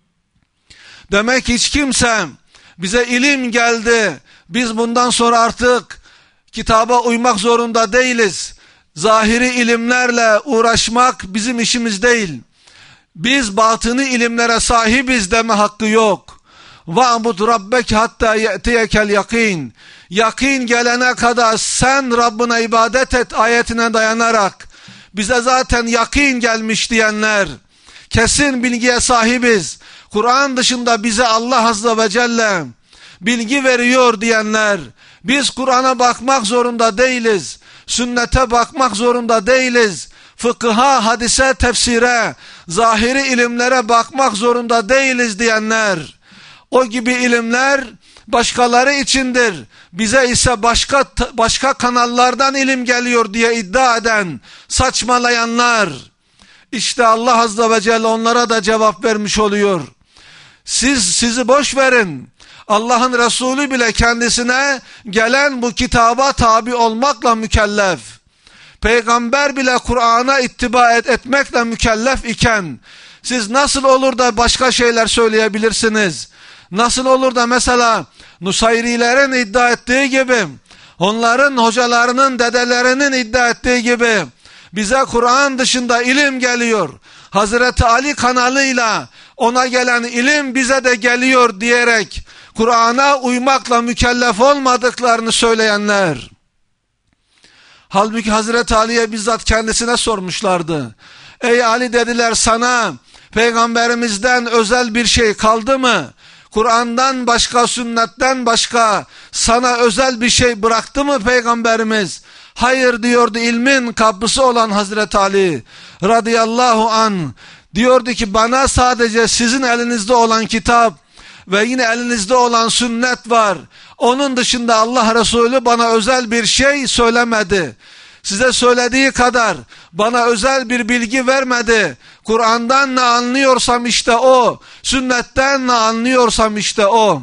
Demek ki hiç kimse bize ilim geldi, biz bundan sonra artık kitaba uymak zorunda değiliz, zahiri ilimlerle uğraşmak bizim işimiz değil, biz batını ilimlere sahibiz deme hakkı yok. وَعْبُدْ رَبَّكَ hatta يَأْتِيَكَ الْيَقِينَ. Yakin gelene kadar sen Rabbine ibadet et ayetine dayanarak bize zaten yakin gelmiş diyenler, kesin bilgiye sahibiz, Kur'an dışında bize Allah Azze ve Celle bilgi veriyor diyenler, biz Kur'an'a bakmak zorunda değiliz, sünnete bakmak zorunda değiliz, fıkıha, hadise, tefsire, zahiri ilimlere bakmak zorunda değiliz diyenler, o gibi ilimler başkaları içindir, bize ise başka kanallardan ilim geliyor diye iddia eden, saçmalayanlar, işte Allah Azze ve Celle onlara da cevap vermiş oluyor. Sizi boş verin. Allah'ın Resulü bile kendisine gelen bu kitaba tabi olmakla mükellef. Peygamber bile Kur'an'a ittiba etmekle mükellef iken, siz nasıl olur da başka şeyler söyleyebilirsiniz? Nasıl olur da mesela Nusayrilerin iddia ettiği gibi, onların hocalarının, dedelerinin iddia ettiği gibi, bize Kur'an dışında ilim geliyor, Hazreti Ali kanalıyla ona gelen ilim bize de geliyor diyerek Kur'an'a uymakla mükellef olmadıklarını söyleyenler. Halbuki Hazreti Ali'ye bizzat kendisine sormuşlardı. Ey Ali dediler, sana peygamberimizden özel bir şey kaldı mı? Kur'an'dan başka, sünnetten başka sana özel bir şey bıraktı mı peygamberimiz? Hayır diyordu ilmin kapısı olan Hazreti Ali radıyallahu an. Diyordu ki bana sadece sizin elinizde olan kitap ve yine elinizde olan sünnet var. Onun dışında Allah Resulü bana özel bir şey söylemedi. Size söylediği kadar bana özel bir bilgi vermedi. Kur'an'dan ne anlıyorsam işte o, sünnetten ne anlıyorsam işte o.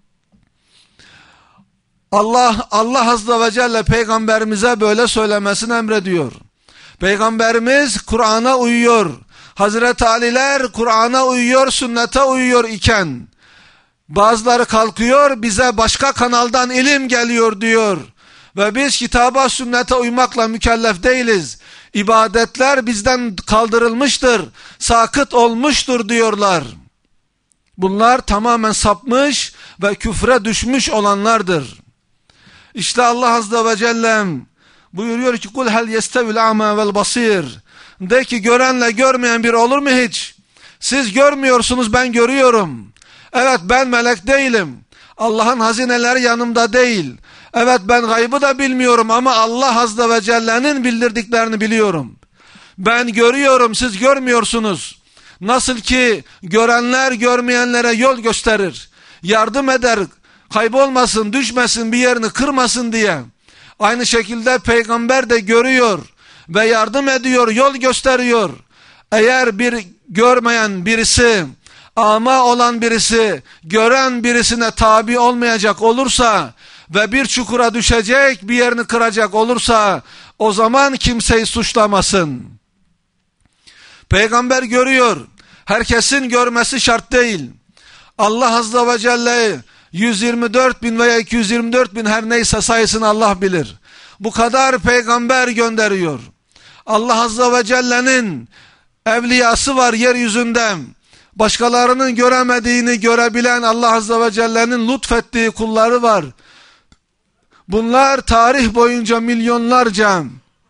Allah Azze ve Celle peygamberimize böyle söylemesini emrediyor. Peygamberimiz Kur'an'a uyuyor. Hazreti Aliler Kur'an'a uyuyor, sünnete uyuyor iken, bazıları kalkıyor bize başka kanaldan ilim geliyor diyor. Ve biz kitaba, sünnete uymakla mükellef değiliz. İbadetler bizden kaldırılmıştır, sakıt olmuştur diyorlar. Bunlar tamamen sapmış ve küfre düşmüş olanlardır. İşte Allah Azze ve Celle buyuruyor ki kul hel yestevil a'ma vel basir. De ki görenle görmeyen bir olur mu hiç? Siz görmüyorsunuz, ben görüyorum. Evet, ben melek değilim. Allah'ın hazineleri yanımda değil. Evet, ben gaybı da bilmiyorum ama Allah Azze ve Celle'nin bildirdiklerini biliyorum. Ben görüyorum, siz görmüyorsunuz. Nasıl ki görenler görmeyenlere yol gösterir, yardım eder, kaybolmasın, düşmesin, bir yerini kırmasın diye. Aynı şekilde peygamber de görüyor ve yardım ediyor, yol gösteriyor. Eğer bir görmeyen birisi, ama olan birisi, gören birisine tabi olmayacak olursa ve bir çukura düşecek, bir yerini kıracak olursa, o zaman kimseyi suçlamasın. Peygamber görüyor. Herkesin görmesi şart değil. Allah Azze ve Celle 124 bin veya 224 bin, her neyse sayısını Allah bilir. Bu kadar peygamber gönderiyor. Allah Azze ve Celle'nin evliyası var yeryüzünde. Başkalarının göremediğini görebilen Allah Azze ve Celle'nin lütfettiği kulları var. Bunlar tarih boyunca milyonlarca.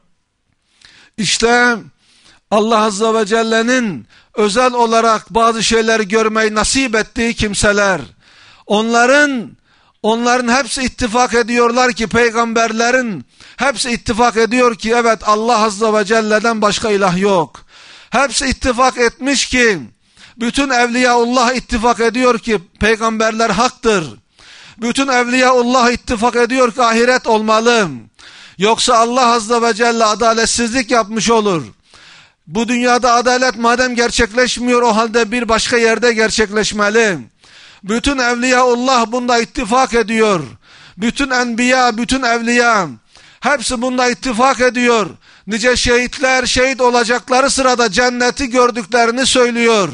İşte Allah Azze ve Celle'nin özel olarak bazı şeyleri görmeyi nasip ettiği kimseler. Onların hepsi ittifak ediyorlar ki, peygamberlerin hepsi ittifak ediyor ki evet, Allah Azze ve Celle'den başka ilah yok. Hepsi ittifak etmiş ki, bütün Evliyaullah ittifak ediyor ki peygamberler haktır. Bütün Evliyaullah ittifak ediyor ki ahiret olmalı. Yoksa Allah Azze ve Celle adaletsizlik yapmış olur. Bu dünyada adalet madem gerçekleşmiyor, o halde bir başka yerde gerçekleşmeli. Bütün Evliyaullah bunda ittifak ediyor. Bütün enbiya, bütün evliya hepsi bunda ittifak ediyor. Nice şehitler şehit olacakları sırada cenneti gördüklerini söylüyor.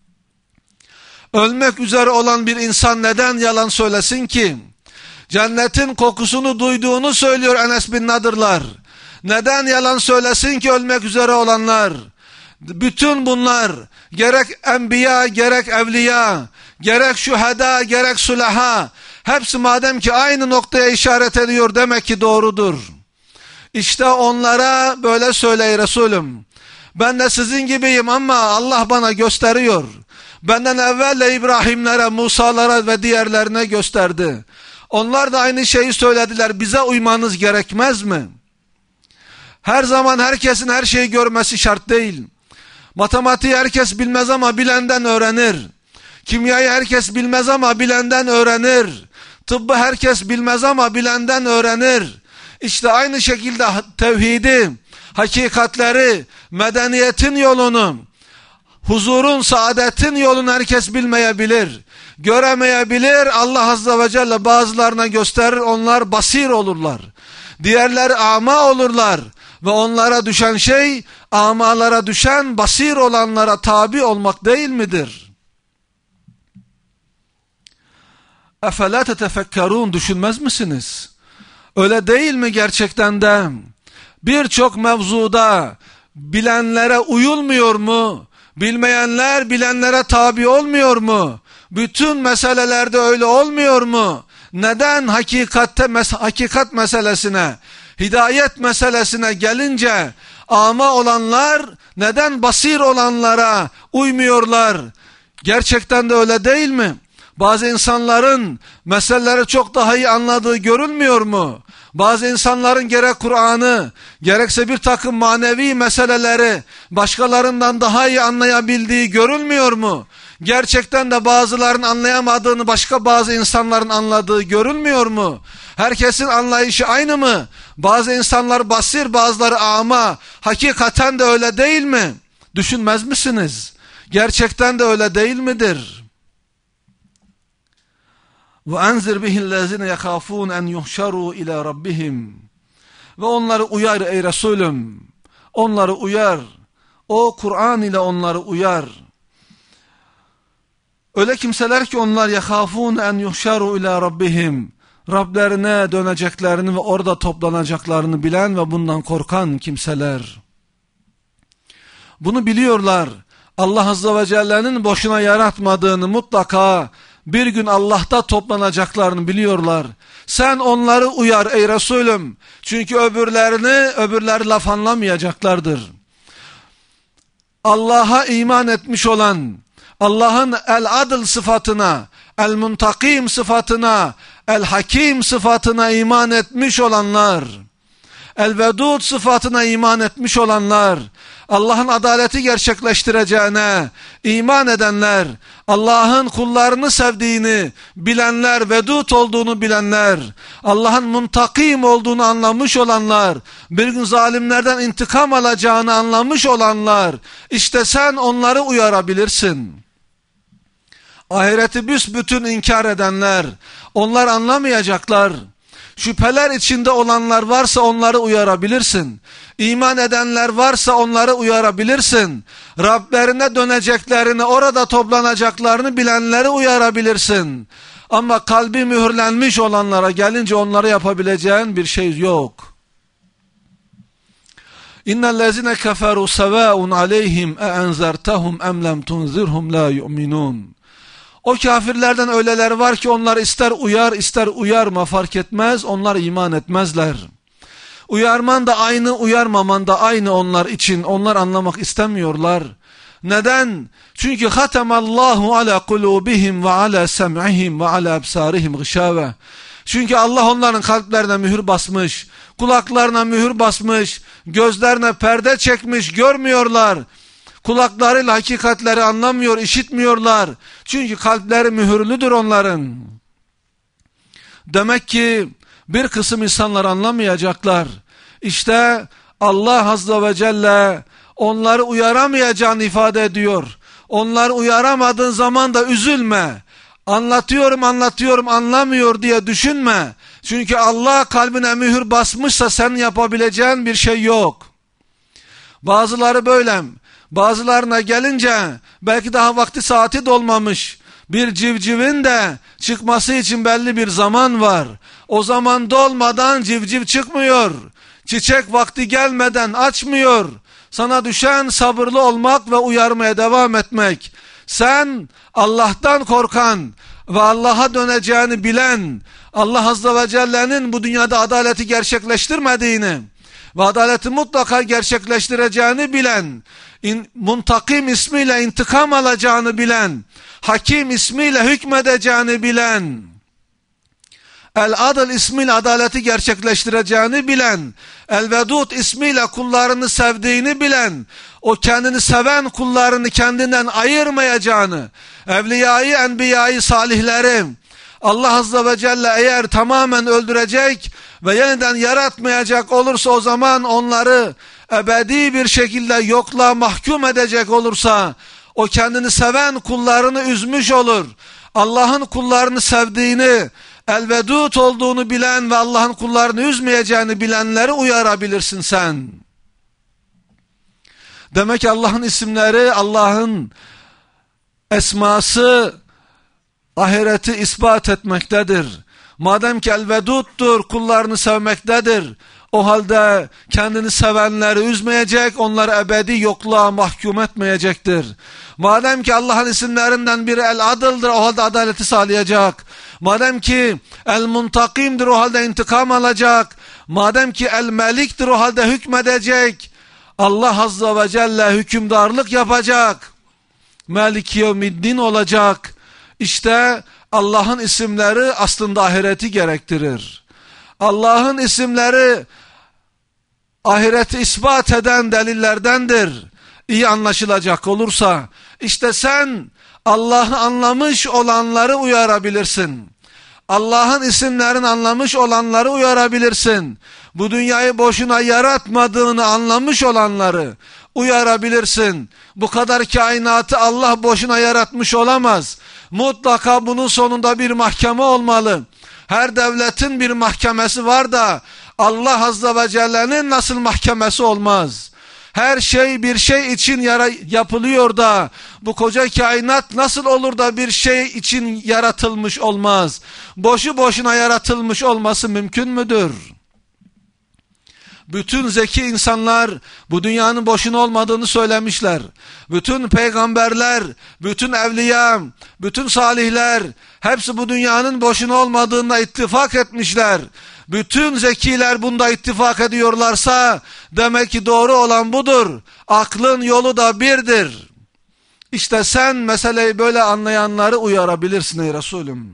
Ölmek üzere olan bir insan neden yalan söylesin ki? Cennetin kokusunu duyduğunu söylüyor Enes bin Nadırlar. Neden yalan söylesin ki ölmek üzere olanlar? Bütün bunlar gerek enbiya, gerek evliya, gerek şüheda, gerek sulaha, hepsi madem ki aynı noktaya işaret ediyor, demek ki doğrudur. İşte onlara böyle söyley Resulüm. Ben de sizin gibiyim ama Allah bana gösteriyor. Benden evvelle İbrahimlere, Musa'lara ve diğerlerine gösterdi. Onlar da aynı şeyi söylediler. Bize uymanız gerekmez mi? Her zaman herkesin her şeyi görmesi şart değil. Matematiği herkes bilmez ama bilenden öğrenir. Kimyayı herkes bilmez ama bilenden öğrenir. Tıbbı herkes bilmez ama bilenden öğrenir. İşte aynı şekilde tevhidi, hakikatleri, medeniyetin yolunu, huzurun, saadetin yolunu herkes bilmeyebilir, göremeyebilir. Allah Azze ve Celle bazılarına gösterir, onlar basir olurlar. Diğerleri ama olurlar ve onlara düşen şey, amalara düşen basir olanlara tabi olmak değil midir? اَفَلَا تَتَفَكَّرُونَ, düşünmez misiniz? Öyle değil mi gerçekten de? Birçok mevzuda bilenlere uyulmuyor mu? Bilmeyenler bilenlere tabi olmuyor mu? Bütün meselelerde öyle olmuyor mu? Neden hakikat meselesine, hidayet meselesine gelince ama olanlar neden basir olanlara uymuyorlar? Gerçekten de öyle değil mi? Bazı insanların meseleleri çok daha iyi anladığı görülmüyor mu? Bazı insanların gerek Kur'an'ı, gerekse bir takım manevi meseleleri başkalarından daha iyi anlayabildiği görülmüyor mu? Gerçekten de bazılarının anlayamadığını başka bazı insanların anladığı görülmüyor mu? Herkesin anlayışı aynı mı? Bazı insanlar basir, bazıları ama. Hakikaten de öyle değil mi? Düşünmez misiniz? Gerçekten de öyle değil midir? وَاَنْزِرْ بِهِ الَّذِينَ يَخَافُونَ اَنْ يُحْشَرُوا اِلَى رَبِّهِمْ. Ve onları uyar ey Resulüm. Onları uyar. O Kur'an ile onları uyar. Öyle kimseler ki onlar يَخَافُونَ اَنْ يُحْشَرُوا اِلَى رَبِّهِمْ. Rablerine döneceklerini ve orada toplanacaklarını bilen ve bundan korkan kimseler. Bunu biliyorlar. Allah Azze ve Celle'nin boşuna yaratmadığını, mutlaka bir gün Allah'ta toplanacaklarını biliyorlar. Sen onları uyar ey Resulüm. Çünkü öbürleri laf anlamayacaklardır. Allah'a iman etmiş olan, Allah'ın el-adl sıfatına, el-muntakim sıfatına, el-hakim sıfatına iman etmiş olanlar, el-vedud sıfatına iman etmiş olanlar, Allah'ın adaleti gerçekleştireceğine iman edenler, Allah'ın kullarını sevdiğini bilenler, vedud olduğunu bilenler, Allah'ın muntakim olduğunu anlamış olanlar, bir gün zalimlerden intikam alacağını anlamış olanlar, işte sen onları uyarabilirsin. Ahireti büsbütün inkar edenler, onlar anlamayacaklar. Şüpheler içinde olanlar varsa onları uyarabilirsin. İman edenler varsa onları uyarabilirsin. Rablerine döneceklerini, orada toplanacaklarını bilenleri uyarabilirsin. Ama kalbi mühürlenmiş olanlara gelince onlara yapabileceğin bir şey yok. İnnellezine keferu sevâun aleyhim enzertehum em lem tunzirhum la yu'minun. O kafirlerden öyleler var ki onlar ister uyar ister uyarma fark etmez, onlar iman etmezler. Uyarman da aynı, uyarmaman da aynı onlar için. Onlar anlamak istemiyorlar. Neden? Çünkü hatemallahu ala kulubihim ve ala sem'ihim ve ala absarihim gışave. Çünkü Allah onların kalplerine mühür basmış, kulaklarına mühür basmış, gözlerine perde çekmiş, görmüyorlar. Kulaklarıyla hakikatleri anlamıyor, işitmiyorlar. Çünkü kalpleri mühürlüdür onların. Demek ki bir kısım insanlar anlamayacaklar. İşte Allah Azze ve Celle onları uyaramayacağını ifade ediyor. Onları uyaramadığın zaman da üzülme. Anlatıyorum anlamıyor diye düşünme. Çünkü Allah kalbine mühür basmışsa senin yapabileceğin bir şey yok. Bazıları böyle. Bazılarına gelince belki daha vakti saati dolmamış. Bir civcivin de çıkması için belli bir zaman var. O zaman dolmadan civciv çıkmıyor. Çiçek vakti gelmeden açmıyor. Sana düşen sabırlı olmak ve uyarmaya devam etmek. Sen Allah'tan korkan ve Allah'a döneceğini bilen, Allah Azze ve Celle'nin bu dünyada adaleti gerçekleştirmediğini ve adaleti mutlaka gerçekleştireceğini bilen, Muntakim ismiyle intikam alacağını bilen, Hakim ismiyle hükmedeceğini bilen, El-Adıl ismiyle adaleti gerçekleştireceğini bilen, El-Vedud ismiyle kullarını sevdiğini bilen, o kendini seven kullarını kendinden ayırmayacağını, evliyayı, enbiyayı, salihleri Allah Azze ve Celle eğer tamamen öldürecek ve yeniden yaratmayacak olursa, o zaman onları ebedi bir şekilde yokluğa mahkum edecek olursa, o kendini seven kullarını üzmüş olur. Allah'ın kullarını sevdiğini, El-Vedud olduğunu bilen ve Allah'ın kullarını üzmeyeceğini bilenleri uyarabilirsin sen. Demek ki Allah'ın isimleri, Allah'ın esması ahireti ispat etmektedir. Madem ki El-Vedud'dur, kullarını sevmektedir, o halde kendini sevenleri üzmeyecek, onları ebedi yokluğa mahkum etmeyecektir. Madem ki Allah'ın isimlerinden biri El-Adıl'dır, o halde adaleti sağlayacak. Madem ki El-Muntakim'dir, o halde intikam alacak. Madem ki El-Melik'tir, o halde hükmedecek. Allah Azze ve Celle hükümdarlık yapacak. Maliki Yevmiddin olacak. İşte Allah'ın isimleri aslında ahireti gerektirir. Allah'ın isimleri ahireti ispat eden delillerdendir. İyi anlaşılacak olursa, işte sen Allah'ı anlamış olanları uyarabilirsin. Allah'ın isimlerini anlamış olanları uyarabilirsin. Bu dünyayı boşuna yaratmadığını anlamış olanları uyarabilirsin. Bu kadar kainatı Allah boşuna yaratmış olamaz. Mutlaka bunun sonunda bir mahkeme olmalı. Her devletin bir mahkemesi var da Allah Azze ve Celle'nin nasıl mahkemesi olmaz? Her şey bir şey için yapılıyor da bu koca kainat nasıl olur da bir şey için yaratılmış olmaz? Boşu boşuna yaratılmış olması mümkün müdür? Bütün zeki insanlar bu dünyanın boşuna olmadığını söylemişler. Bütün peygamberler, bütün evliya, bütün salihler hepsi bu dünyanın boşuna olmadığına ittifak etmişler. Bütün zekiler bunda ittifak ediyorlarsa demek ki doğru olan budur. Aklın yolu da birdir. İşte sen meseleyi böyle anlayanları uyarabilirsin ey Resulüm.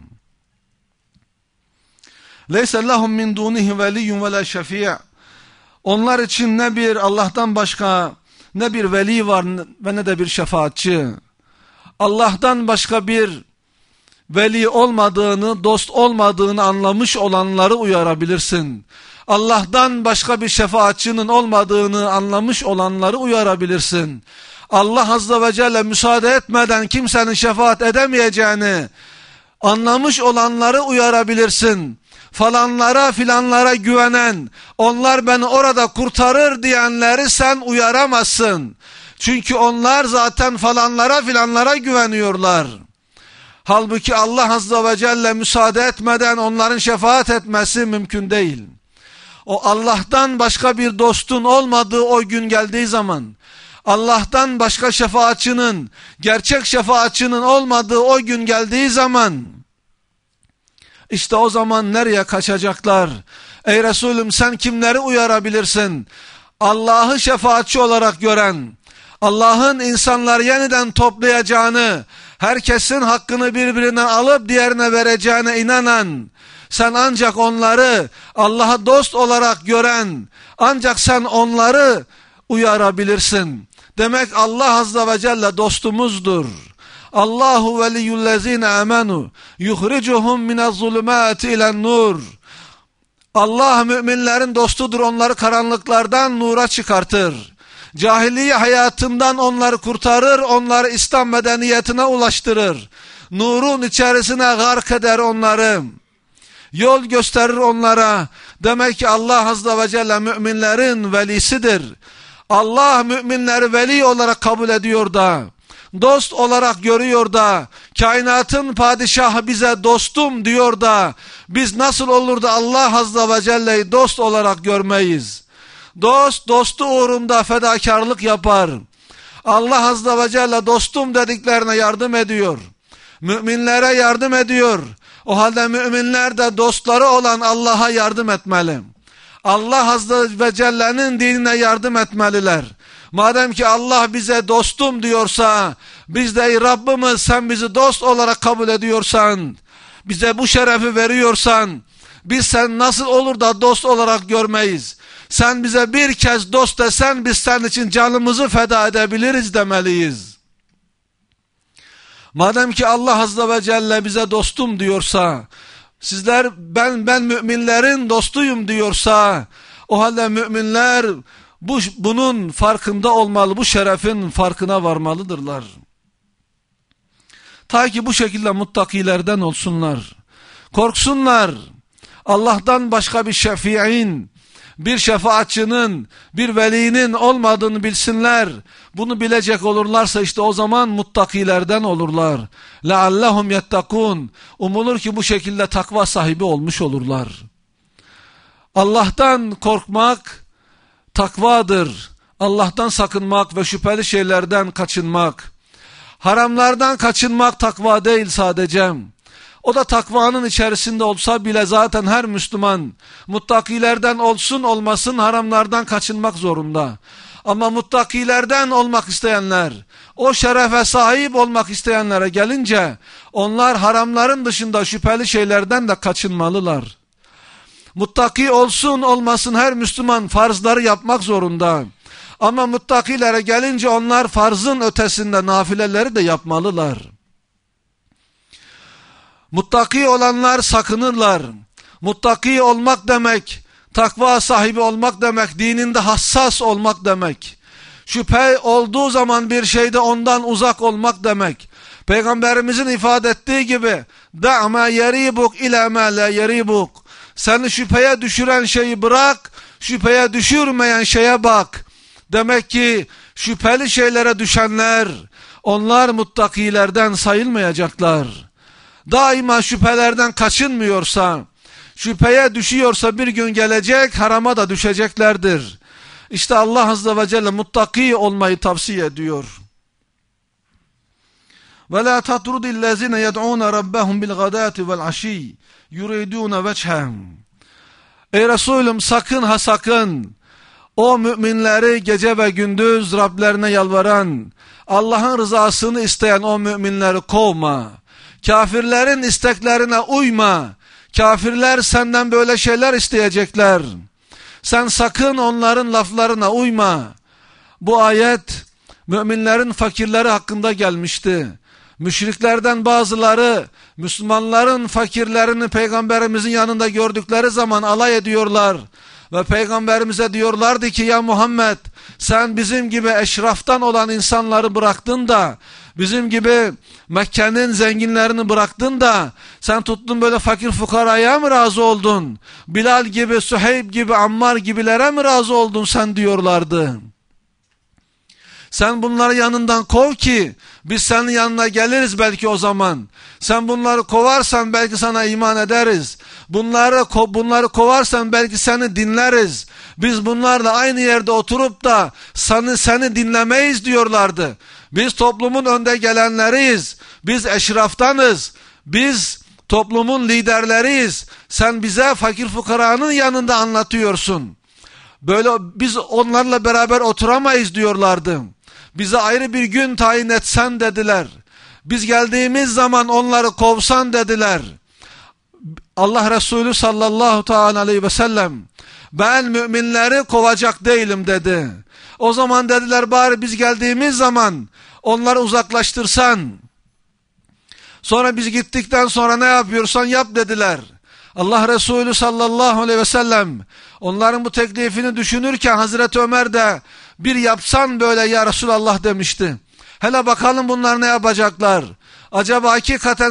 Leyse lehum min dunihi veliyyun ve la şefi'. Onlar için ne bir Allah'tan başka ne bir veli var ve ne de bir şefaatçi. Allah'tan başka bir veli olmadığını, dost olmadığını anlamış olanları uyarabilirsin. Allah'tan başka bir şefaatçinin olmadığını anlamış olanları uyarabilirsin. Allah Azze ve Celle müsaade etmeden kimsenin şefaat edemeyeceğini anlamış olanları uyarabilirsin. Falanlara filanlara güvenen, onlar beni orada kurtarır diyenleri sen uyaramazsın. Çünkü onlar zaten falanlara filanlara güveniyorlar. Halbuki Allah Azze ve Celle müsaade etmeden onların şefaat etmesi mümkün değil. O Allah'tan başka bir dostun olmadığı o gün geldiği zaman, Allah'tan başka şefaatçinin, gerçek şefaatçinin olmadığı o gün geldiği zaman, İşte o zaman nereye kaçacaklar? Ey Resulüm, sen kimleri uyarabilirsin? Allah'ı şefaatçi olarak gören, Allah'ın insanları yeniden toplayacağını, herkesin hakkını birbirinden alıp diğerine vereceğine inanan, sen ancak onları Allah'a dost olarak gören, ancak sen onları uyarabilirsin. Demek Allah Azze ve Celle dostumuzdur. Allahu veliyyullezine amenu yuhricuhum minez-zulümati ilen-nur. Allah müminlerin dostudur, onları karanlıklardan nura çıkartır. Cahiliye hayatından onları kurtarır, onları İslam medeniyetine ulaştırır. Nurun içerisine gark eder onları. Yol gösterir onlara. Demek ki Allah Azze ve Celle müminlerin velisidir. Allah müminleri veli olarak kabul ediyor da, dost olarak görüyor da, kainatın padişahı bize dostum diyor da, biz nasıl olur da Allah Azze ve Celle'yi dost olarak görmeyiz? Dost, dostu uğrunda fedakarlık yapar. Allah Azze ve Celle dostum dediklerine yardım ediyor. Müminlere yardım ediyor. O halde müminler de dostları olan Allah'a yardım etmeli. Allah Azze ve Celle'nin dinine yardım etmeliler. Madem ki Allah bize dostum diyorsa, biz de Rabbimiz sen bizi dost olarak kabul ediyorsan, bize bu şerefi veriyorsan, biz sen nasıl olur da dost olarak görmeyiz? Sen bize bir kez dost desen biz senin için canımızı feda edebiliriz demeliyiz. Madem ki Allah Azze ve Celle bize dostum diyorsa, sizler ben müminlerin dostuyum diyorsa, o halde müminler bunun farkında olmalı, bu şerefin farkına varmalıdırlar. Ta ki bu şekilde muttakilerden olsunlar. Korksunlar. Allah'tan başka bir şefi'in, bir şefaatçının, bir velinin olmadığını bilsinler. Bunu bilecek olurlarsa işte o zaman muttakilerden olurlar. لَعَلَّهُمْ يَتَّقُونَ. Umulur ki bu şekilde takva sahibi olmuş olurlar. Allah'tan korkmak takvadır. Allah'tan sakınmak ve şüpheli şeylerden kaçınmak. Haramlardan kaçınmak takva değil sadece. O da takvanın içerisinde olsa bile zaten her Müslüman muttakilerden olsun olmasın haramlardan kaçınmak zorunda. Ama muttakilerden olmak isteyenler, o şerefe sahip olmak isteyenlere gelince onlar haramların dışında şüpheli şeylerden de kaçınmalılar. Muttaki olsun olmasın her Müslüman farzları yapmak zorunda. Ama muttakilere gelince onlar farzın ötesinde nafileleri de yapmalılar. Muttaki olanlar sakınırlar. Muttaki olmak demek, takva sahibi olmak demek, dininde hassas olmak demek. Şüphe olduğu zaman bir şeyde ondan uzak olmak demek. Peygamberimizin ifade ettiği gibi دَعْ مَا يَرِيبُكْ اِلَى مَا لَا يَرِيبُكْ. Seni şüpheye düşüren şeyi bırak, şüpheye düşürmeyen şeye bak. Demek ki şüpheli şeylere düşenler, onlar muttakilerden sayılmayacaklar. Daima şüphelerden kaçınmıyorsa, şüpheye düşüyorsa bir gün gelecek harama da düşeceklerdir. İşte Allah Azze ve Celle muttaki olmayı tavsiye ediyor. وَلَا تَطْرُدِ الَّذِينَ يَدْعُونَ رَبَّهُمْ بِالْغَدَاةِ وَالْعَشِيِّ يُرِيدُونَ وَجْهَهُ. Ey Resulüm sakın ha sakın o müminleri gece ve gündüz Rablerine yalvaran, Allah'ın rızasını isteyen o müminleri kovma. Kafirlerin isteklerine uyma. Kafirler senden böyle şeyler isteyecekler. Sen sakın onların laflarına uyma. Bu ayet müminlerin fakirleri hakkında gelmişti. Müşriklerden bazıları Müslümanların fakirlerini Peygamberimizin yanında gördükleri zaman alay ediyorlar. Ve Peygamberimize diyorlardı ki ya Muhammed sen bizim gibi eşraftan olan insanları bıraktın da bizim gibi Mekke'nin zenginlerini bıraktın da sen tuttun böyle fakir fukaraya mı razı oldun? Bilal gibi, Süheyb gibi, Ammar gibilere mi razı oldun sen diyorlardı. Sen bunları yanından kov ki biz senin yanına geliriz belki o zaman. Sen bunları kovarsan belki sana iman ederiz. Bunları kovarsan belki seni dinleriz. Biz bunlarla aynı yerde oturup da seni dinlemeyiz diyorlardı. Biz toplumun önde gelenleriyiz. Biz eşraftanız. Biz toplumun liderleriyiz. Sen bize fakir fukaranın yanında anlatıyorsun. Böyle biz onlarla beraber oturamayız diyorlardı. Bize ayrı bir gün tayin etsen dediler. Biz geldiğimiz zaman onları kovsan dediler. Allah Resulü sallallahu aleyhi ve sellem ben müminleri kovacak değilim dedi. O zaman dediler bari biz geldiğimiz zaman onları uzaklaştırsan. Sonra biz gittikten sonra ne yapıyorsan yap dediler. Allah Resulü sallallahu aleyhi ve sellem onların bu teklifini düşünürken Hazreti Ömer de bir yapsan böyle ya Resulallah demişti. Hele bakalım bunlar ne yapacaklar? Acaba hakikaten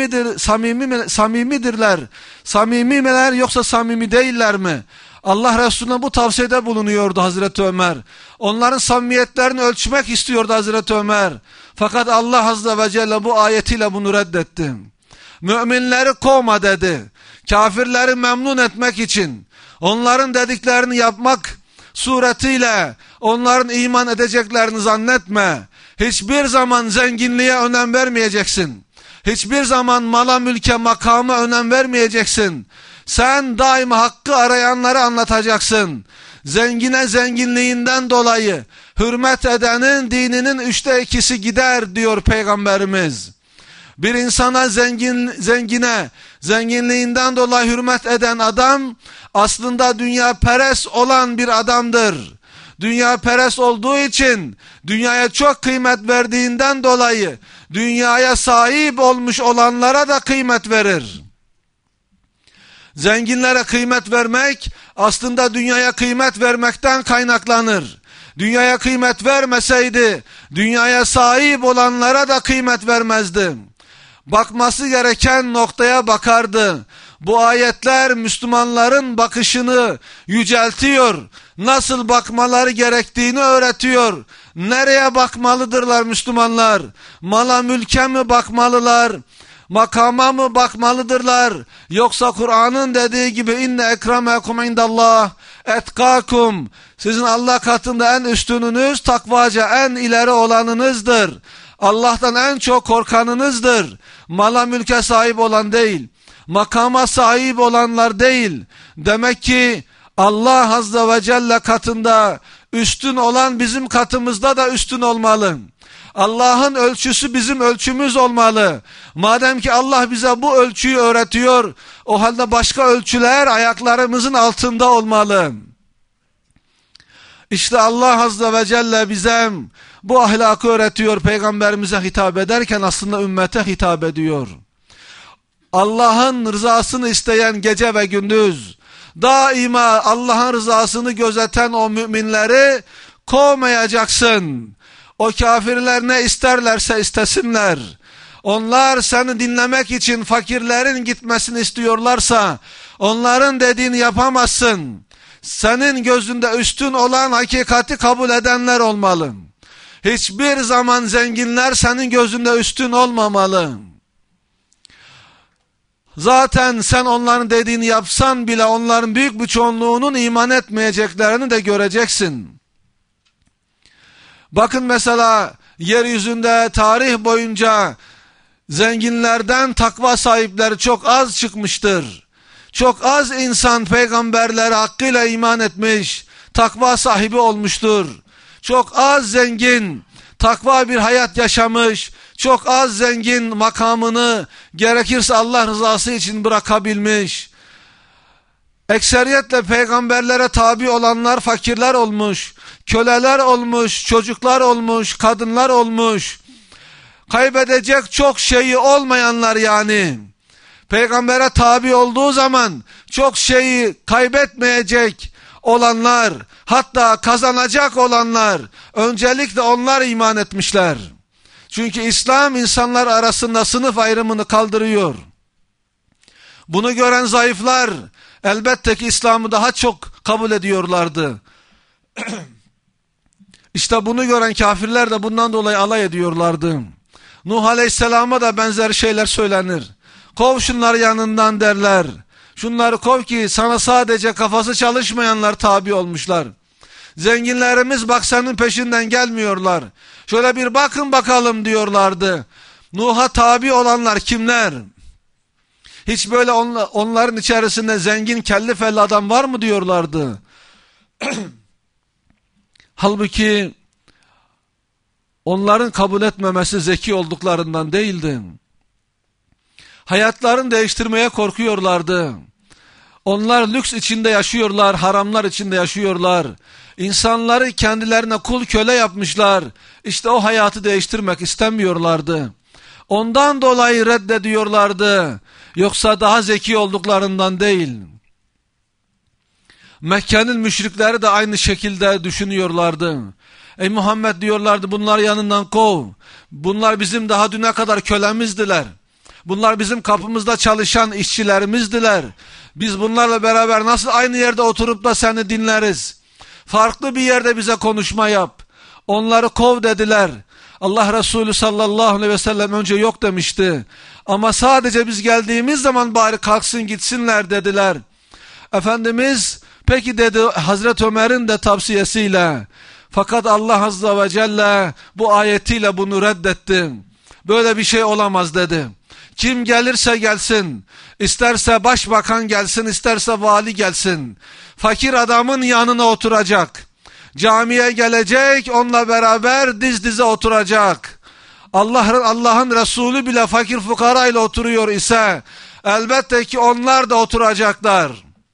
samimidirler? Samimi miler yoksa samimi değiller mi? Allah Resulüne bu tavsiyede bulunuyordu Hazreti Ömer. Onların samimiyetlerini ölçmek istiyordu Hazreti Ömer. Fakat Allah Azze ve Celle bu ayetiyle bunu reddetti. Müminleri kovma dedi. Kafirleri memnun etmek için, onların dediklerini yapmak suretiyle onların iman edeceklerini zannetme. Hiçbir zaman zenginliğe önem vermeyeceksin. Hiçbir zaman mala, mülke, makama önem vermeyeceksin. Sen daima hakkı arayanları anlatacaksın. Zengine zenginliğinden dolayı hürmet edenin dininin 2/3 gider diyor Peygamberimiz. Bir insana zengine zenginliğinden dolayı hürmet eden adam aslında dünya perest olan bir adamdır. Dünya perest olduğu için dünyaya çok kıymet verdiğinden dolayı dünyaya sahip olmuş olanlara da kıymet verir. Zenginlere kıymet vermek aslında dünyaya kıymet vermekten kaynaklanır. Dünyaya kıymet vermeseydi dünyaya sahip olanlara da kıymet vermezdi. Bakması gereken noktaya bakardı. Bu ayetler Müslümanların bakışını yüceltiyor. Nasıl bakmaları gerektiğini öğretiyor. Nereye bakmalıdırlar Müslümanlar? Mala mülke mi bakmalılar? Makama mı bakmalıdırlar? Yoksa Kur'an'ın dediği gibi inne ekremekum indallah etkakum. Sizin Allah katında en üstününüz takvaca en ileri olanınızdır. Allah'tan en çok korkanınızdır. Mala mülke sahip olan değil. Makama sahip olanlar değil. Demek ki Allah Azze ve Celle katında üstün olan bizim katımızda da üstün olmalı. Allah'ın ölçüsü bizim ölçümüz olmalı. Madem ki Allah bize bu ölçüyü öğretiyor, o halde başka ölçüler ayaklarımızın altında olmalı. İşte Allah Azze ve Celle bize bu ahlakı öğretiyor, Peygamberimize hitap ederken aslında ümmete hitap ediyor. Allah'ın rızasını isteyen gece ve gündüz, daima Allah'ın rızasını gözeten o müminleri kovmayacaksın. O kafirler ne isterlerse istesinler. Onlar seni dinlemek için fakirlerin gitmesini istiyorlarsa onların dediğini yapamazsın. Senin gözünde üstün olan hakikati kabul edenler olmalı. Hiçbir zaman zenginler senin gözünde üstün olmamalı. Zaten sen onların dediğini yapsan bile onların büyük bir çoğunluğunun iman etmeyeceklerini de göreceksin. Bakın mesela yeryüzünde tarih boyunca zenginlerden takva sahipleri çok az çıkmıştır. Çok az insan peygamberlere hakkıyla iman etmiş, takva sahibi olmuştur. Çok az zengin takva bir hayat yaşamış, çok az zengin makamını gerekirse Allah rızası için bırakabilmiş. Ekseriyetle peygamberlere tabi olanlar fakirler olmuş, köleler olmuş, çocuklar olmuş, kadınlar olmuş. Kaybedecek çok şeyi olmayanlar yani. Peygambere tabi olduğu zaman çok şeyi kaybetmeyecek olanlar, hatta kazanacak olanlar, öncelikle onlar iman etmişler. Çünkü İslam insanlar arasında sınıf ayrımını kaldırıyor. Bunu gören zayıflar elbette ki İslam'ı daha çok kabul ediyorlardı. İşte bunu gören kafirler de bundan dolayı alay ediyorlardı. Nuh Aleyhisselam'a da benzer şeyler söylenir. Kov şunları yanından derler. Şunları kov ki sana sadece kafası çalışmayanlar tabi olmuşlar. Zenginlerimiz bak senin peşinden gelmiyorlar. Şöyle bir bakın bakalım diyorlardı. Nuh'a tabi olanlar kimler? Hiç böyle onların içerisinde zengin kelli felli adam var mı diyorlardı. Halbuki onların kabul etmemesi zeki olduklarından değildi. Hayatlarını değiştirmeye korkuyorlardı. Onlar lüks içinde yaşıyorlar, haramlar içinde yaşıyorlar. İnsanları kendilerine kul köle yapmışlar. İşte o hayatı değiştirmek istemiyorlardı. Ondan dolayı reddediyorlardı. Yoksa daha zeki olduklarından değil. Mekke'nin müşrikleri de aynı şekilde düşünüyorlardı. Ey Muhammed diyorlardı, bunlar yanından kov. Bunlar bizim daha düne kadar kölemizdiler. Bunlar bizim kapımızda çalışan işçilerimizdiler. Biz bunlarla beraber nasıl aynı yerde oturup da seni dinleriz? Farklı bir yerde bize konuşma yap. Onları kov dediler. Allah Resulü sallallahu aleyhi ve sellem önce yok demişti. Ama sadece biz geldiğimiz zaman bari kalksın gitsinler dediler. Efendimiz peki dedi, Hazreti Ömer'in de tavsiyesiyle. Fakat Allah azze ve celle bu ayetiyle bunu reddetti. Böyle bir şey olamaz dedi. Kim gelirse gelsin, isterse başbakan gelsin, isterse vali gelsin, fakir adamın yanına oturacak, camiye gelecek, onunla beraber diz dize oturacak. Allah'ın Resulü bile fakir fukara ile oturuyor ise elbette ki onlar da oturacaklar.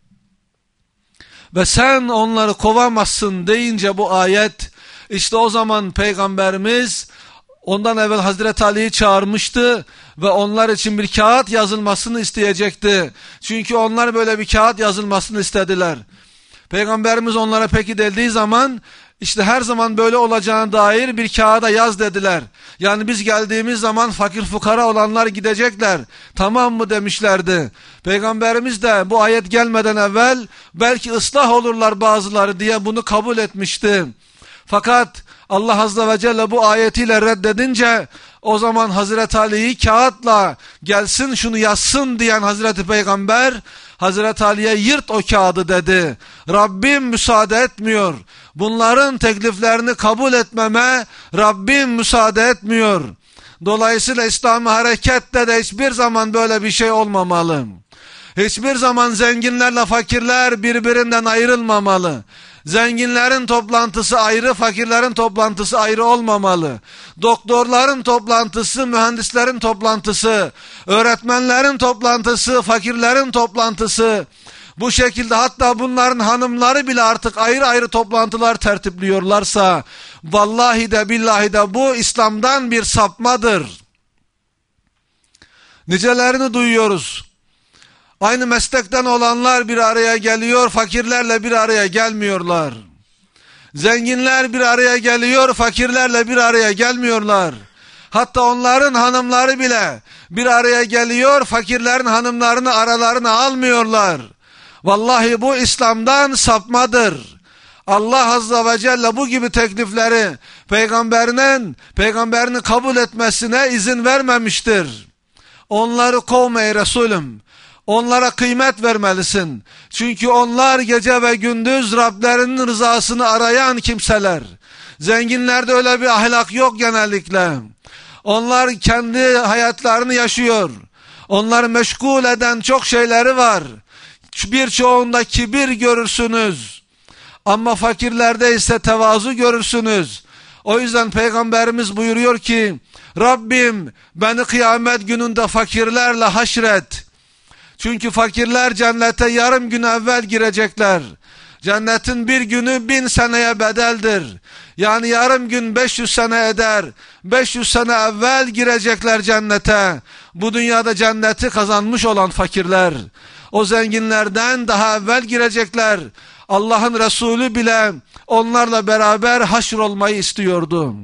Ve sen onları kovamazsın deyince bu ayet, işte o zaman Peygamberimiz ondan evvel Hazreti Ali'yi çağırmıştı ve onlar için bir kağıt yazılmasını isteyecekti. Çünkü onlar böyle bir kağıt yazılmasını istediler. Peygamberimiz onlara peki dediği zaman, işte her zaman böyle olacağına dair bir kağıda yaz dediler. Yani biz geldiğimiz zaman fakir fukara olanlar gidecekler. Tamam mı demişlerdi. Peygamberimiz de bu ayet gelmeden evvel belki ıslah olurlar bazıları diye bunu kabul etmişti. Fakat Allah azze ve celle bu ayetiyle reddedince o zaman Hazreti Ali'yi kağıtla gelsin şunu yazsın diyen Hazreti Peygamber Hazreti Ali'ye yırt o kağıdı dedi. Rabbim müsaade etmiyor. Bunların tekliflerini kabul etmeme Rabbim müsaade etmiyor. Dolayısıyla İslami harekette de hiçbir zaman böyle bir şey olmamalı. Hiçbir zaman zenginlerle fakirler birbirinden ayrılmamalı. Zenginlerin toplantısı ayrı, fakirlerin toplantısı ayrı olmamalı. Doktorların toplantısı, mühendislerin toplantısı, öğretmenlerin toplantısı, fakirlerin toplantısı. Bu şekilde hatta bunların hanımları bile artık ayrı ayrı toplantılar tertipliyorlarsa, vallahi de billahi de bu İslam'dan bir sapmadır. Nicelerini duyuyoruz. Aynı meslekten olanlar bir araya geliyor, fakirlerle bir araya gelmiyorlar. Zenginler bir araya geliyor, fakirlerle bir araya gelmiyorlar. Hatta onların hanımları bile bir araya geliyor, fakirlerin hanımlarını aralarına almıyorlar. Vallahi bu İslam'dan sapmadır. Allah azze ve celle bu gibi teklifleri peygamberini kabul etmesine izin vermemiştir. Onları kovma ey Resulüm. Onlara kıymet vermelisin. Çünkü onlar gece ve gündüz Rablerinin rızasını arayan kimseler. Zenginlerde öyle bir ahlak yok genellikle. Onlar kendi hayatlarını yaşıyor. Onları meşgul eden çok şeyleri var. Birçoğunda kibir görürsünüz. Ama fakirlerde ise tevazu görürsünüz. O yüzden Peygamberimiz buyuruyor ki, Rabbim beni kıyamet gününde fakirlerle haşret. Çünkü fakirler cennete yarım gün evvel girecekler. Cennetin bir günü 1000 seneye bedeldir. Yani yarım gün 500 sene eder. 500 sene evvel girecekler cennete. Bu dünyada cenneti kazanmış olan fakirler. O zenginlerden daha evvel girecekler. Allah'ın Resulü bile onlarla beraber haşrolmayı istiyordu.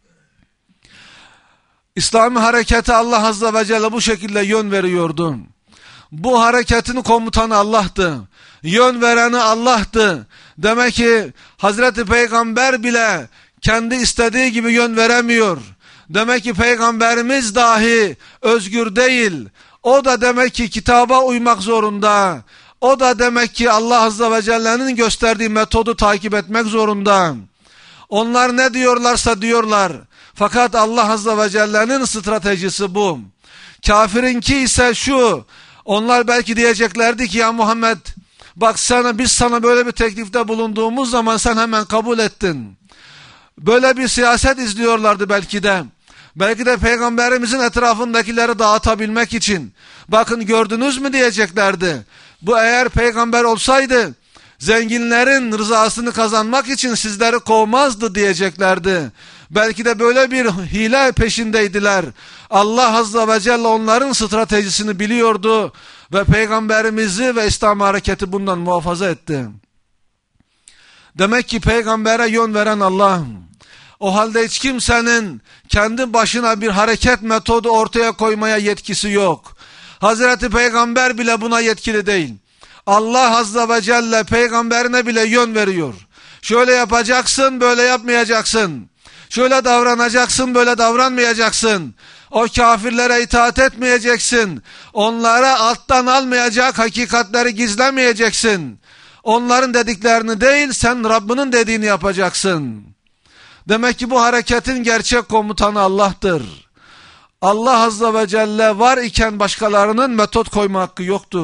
İslami harekete Allah azze ve celle bu şekilde yön veriyordu. Bu hareketin komutanı Allah'tı. Yön vereni Allah'tı. Demek ki Hazreti Peygamber bile kendi istediği gibi yön veremiyor. Demek ki Peygamberimiz dahi özgür değil. O da demek ki kitaba uymak zorunda. O da demek ki Allah azze ve celle'nin gösterdiği metodu takip etmek zorunda. Onlar ne diyorlarsa diyorlar. Fakat Allah azze ve celle'nin stratejisi bu. Kafirinki ise şu. Onlar belki diyeceklerdi ki ya Muhammed bak biz sana böyle bir teklifte bulunduğumuz zaman sen hemen kabul ettin. Böyle bir siyaset izliyorlardı belki de. Belki de Peygamberimizin etrafındakileri dağıtabilmek için. Bakın gördünüz mü diyeceklerdi. Bu eğer peygamber olsaydı zenginlerin rızasını kazanmak için sizleri kovmazdı diyeceklerdi. Belki de böyle bir hile peşindeydiler. Allah Azze ve Celle onların stratejisini biliyordu ve Peygamberimizi ve İslam hareketi bundan muhafaza etti. Demek ki peygambere yön veren Allah. O halde hiç kimsenin kendi başına bir hareket metodu ortaya koymaya yetkisi yok. Hazreti Peygamber bile buna yetkili değil. Allah Azze ve Celle peygamberine bile yön veriyor. Şöyle yapacaksın, böyle yapmayacaksın. Şöyle davranacaksın, böyle davranmayacaksın. O kafirlere itaat etmeyeceksin. Onlara alttan almayacak hakikatleri gizlemeyeceksin. Onların dediklerini değil, sen Rabbinin dediğini yapacaksın. Demek ki bu hareketin gerçek komutanı Allah'tır. Allah Azze ve Celle var iken başkalarının metot koyma hakkı yoktur.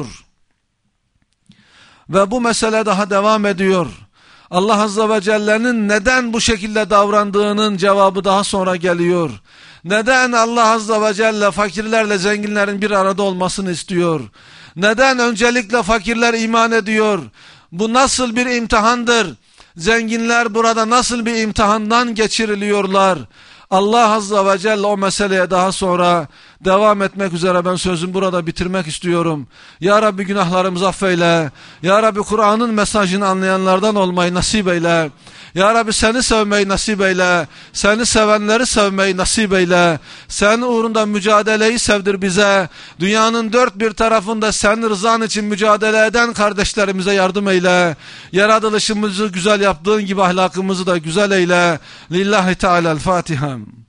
Ve bu mesele daha devam ediyor. Allah Azze ve Celle'nin neden bu şekilde davrandığının cevabı daha sonra geliyor. Neden Allah Azze ve Celle fakirlerle zenginlerin bir arada olmasını istiyor? Neden öncelikle fakirler iman ediyor? Bu nasıl bir imtihandır? Zenginler burada nasıl bir imtihandan geçiriliyorlar? Allah Azze ve Celle o meseleye daha sonra devam etmek üzere ben sözümü burada bitirmek istiyorum. Ya Rabbi günahlarımızı affeyle. Ya Rabbi Kur'an'ın mesajını anlayanlardan olmayı nasip eyle. Ya Rabbi seni sevmeyi nasip eyle. Seni sevenleri sevmeyi nasip eyle. Senin uğrunda mücadeleyi sevdir bize. Dünyanın dört bir tarafında senin rızan için mücadele eden kardeşlerimize yardım eyle. Yaratılışımızı güzel yaptığın gibi ahlakımızı da güzel eyle. Lillahi Teala'l-Fatiha.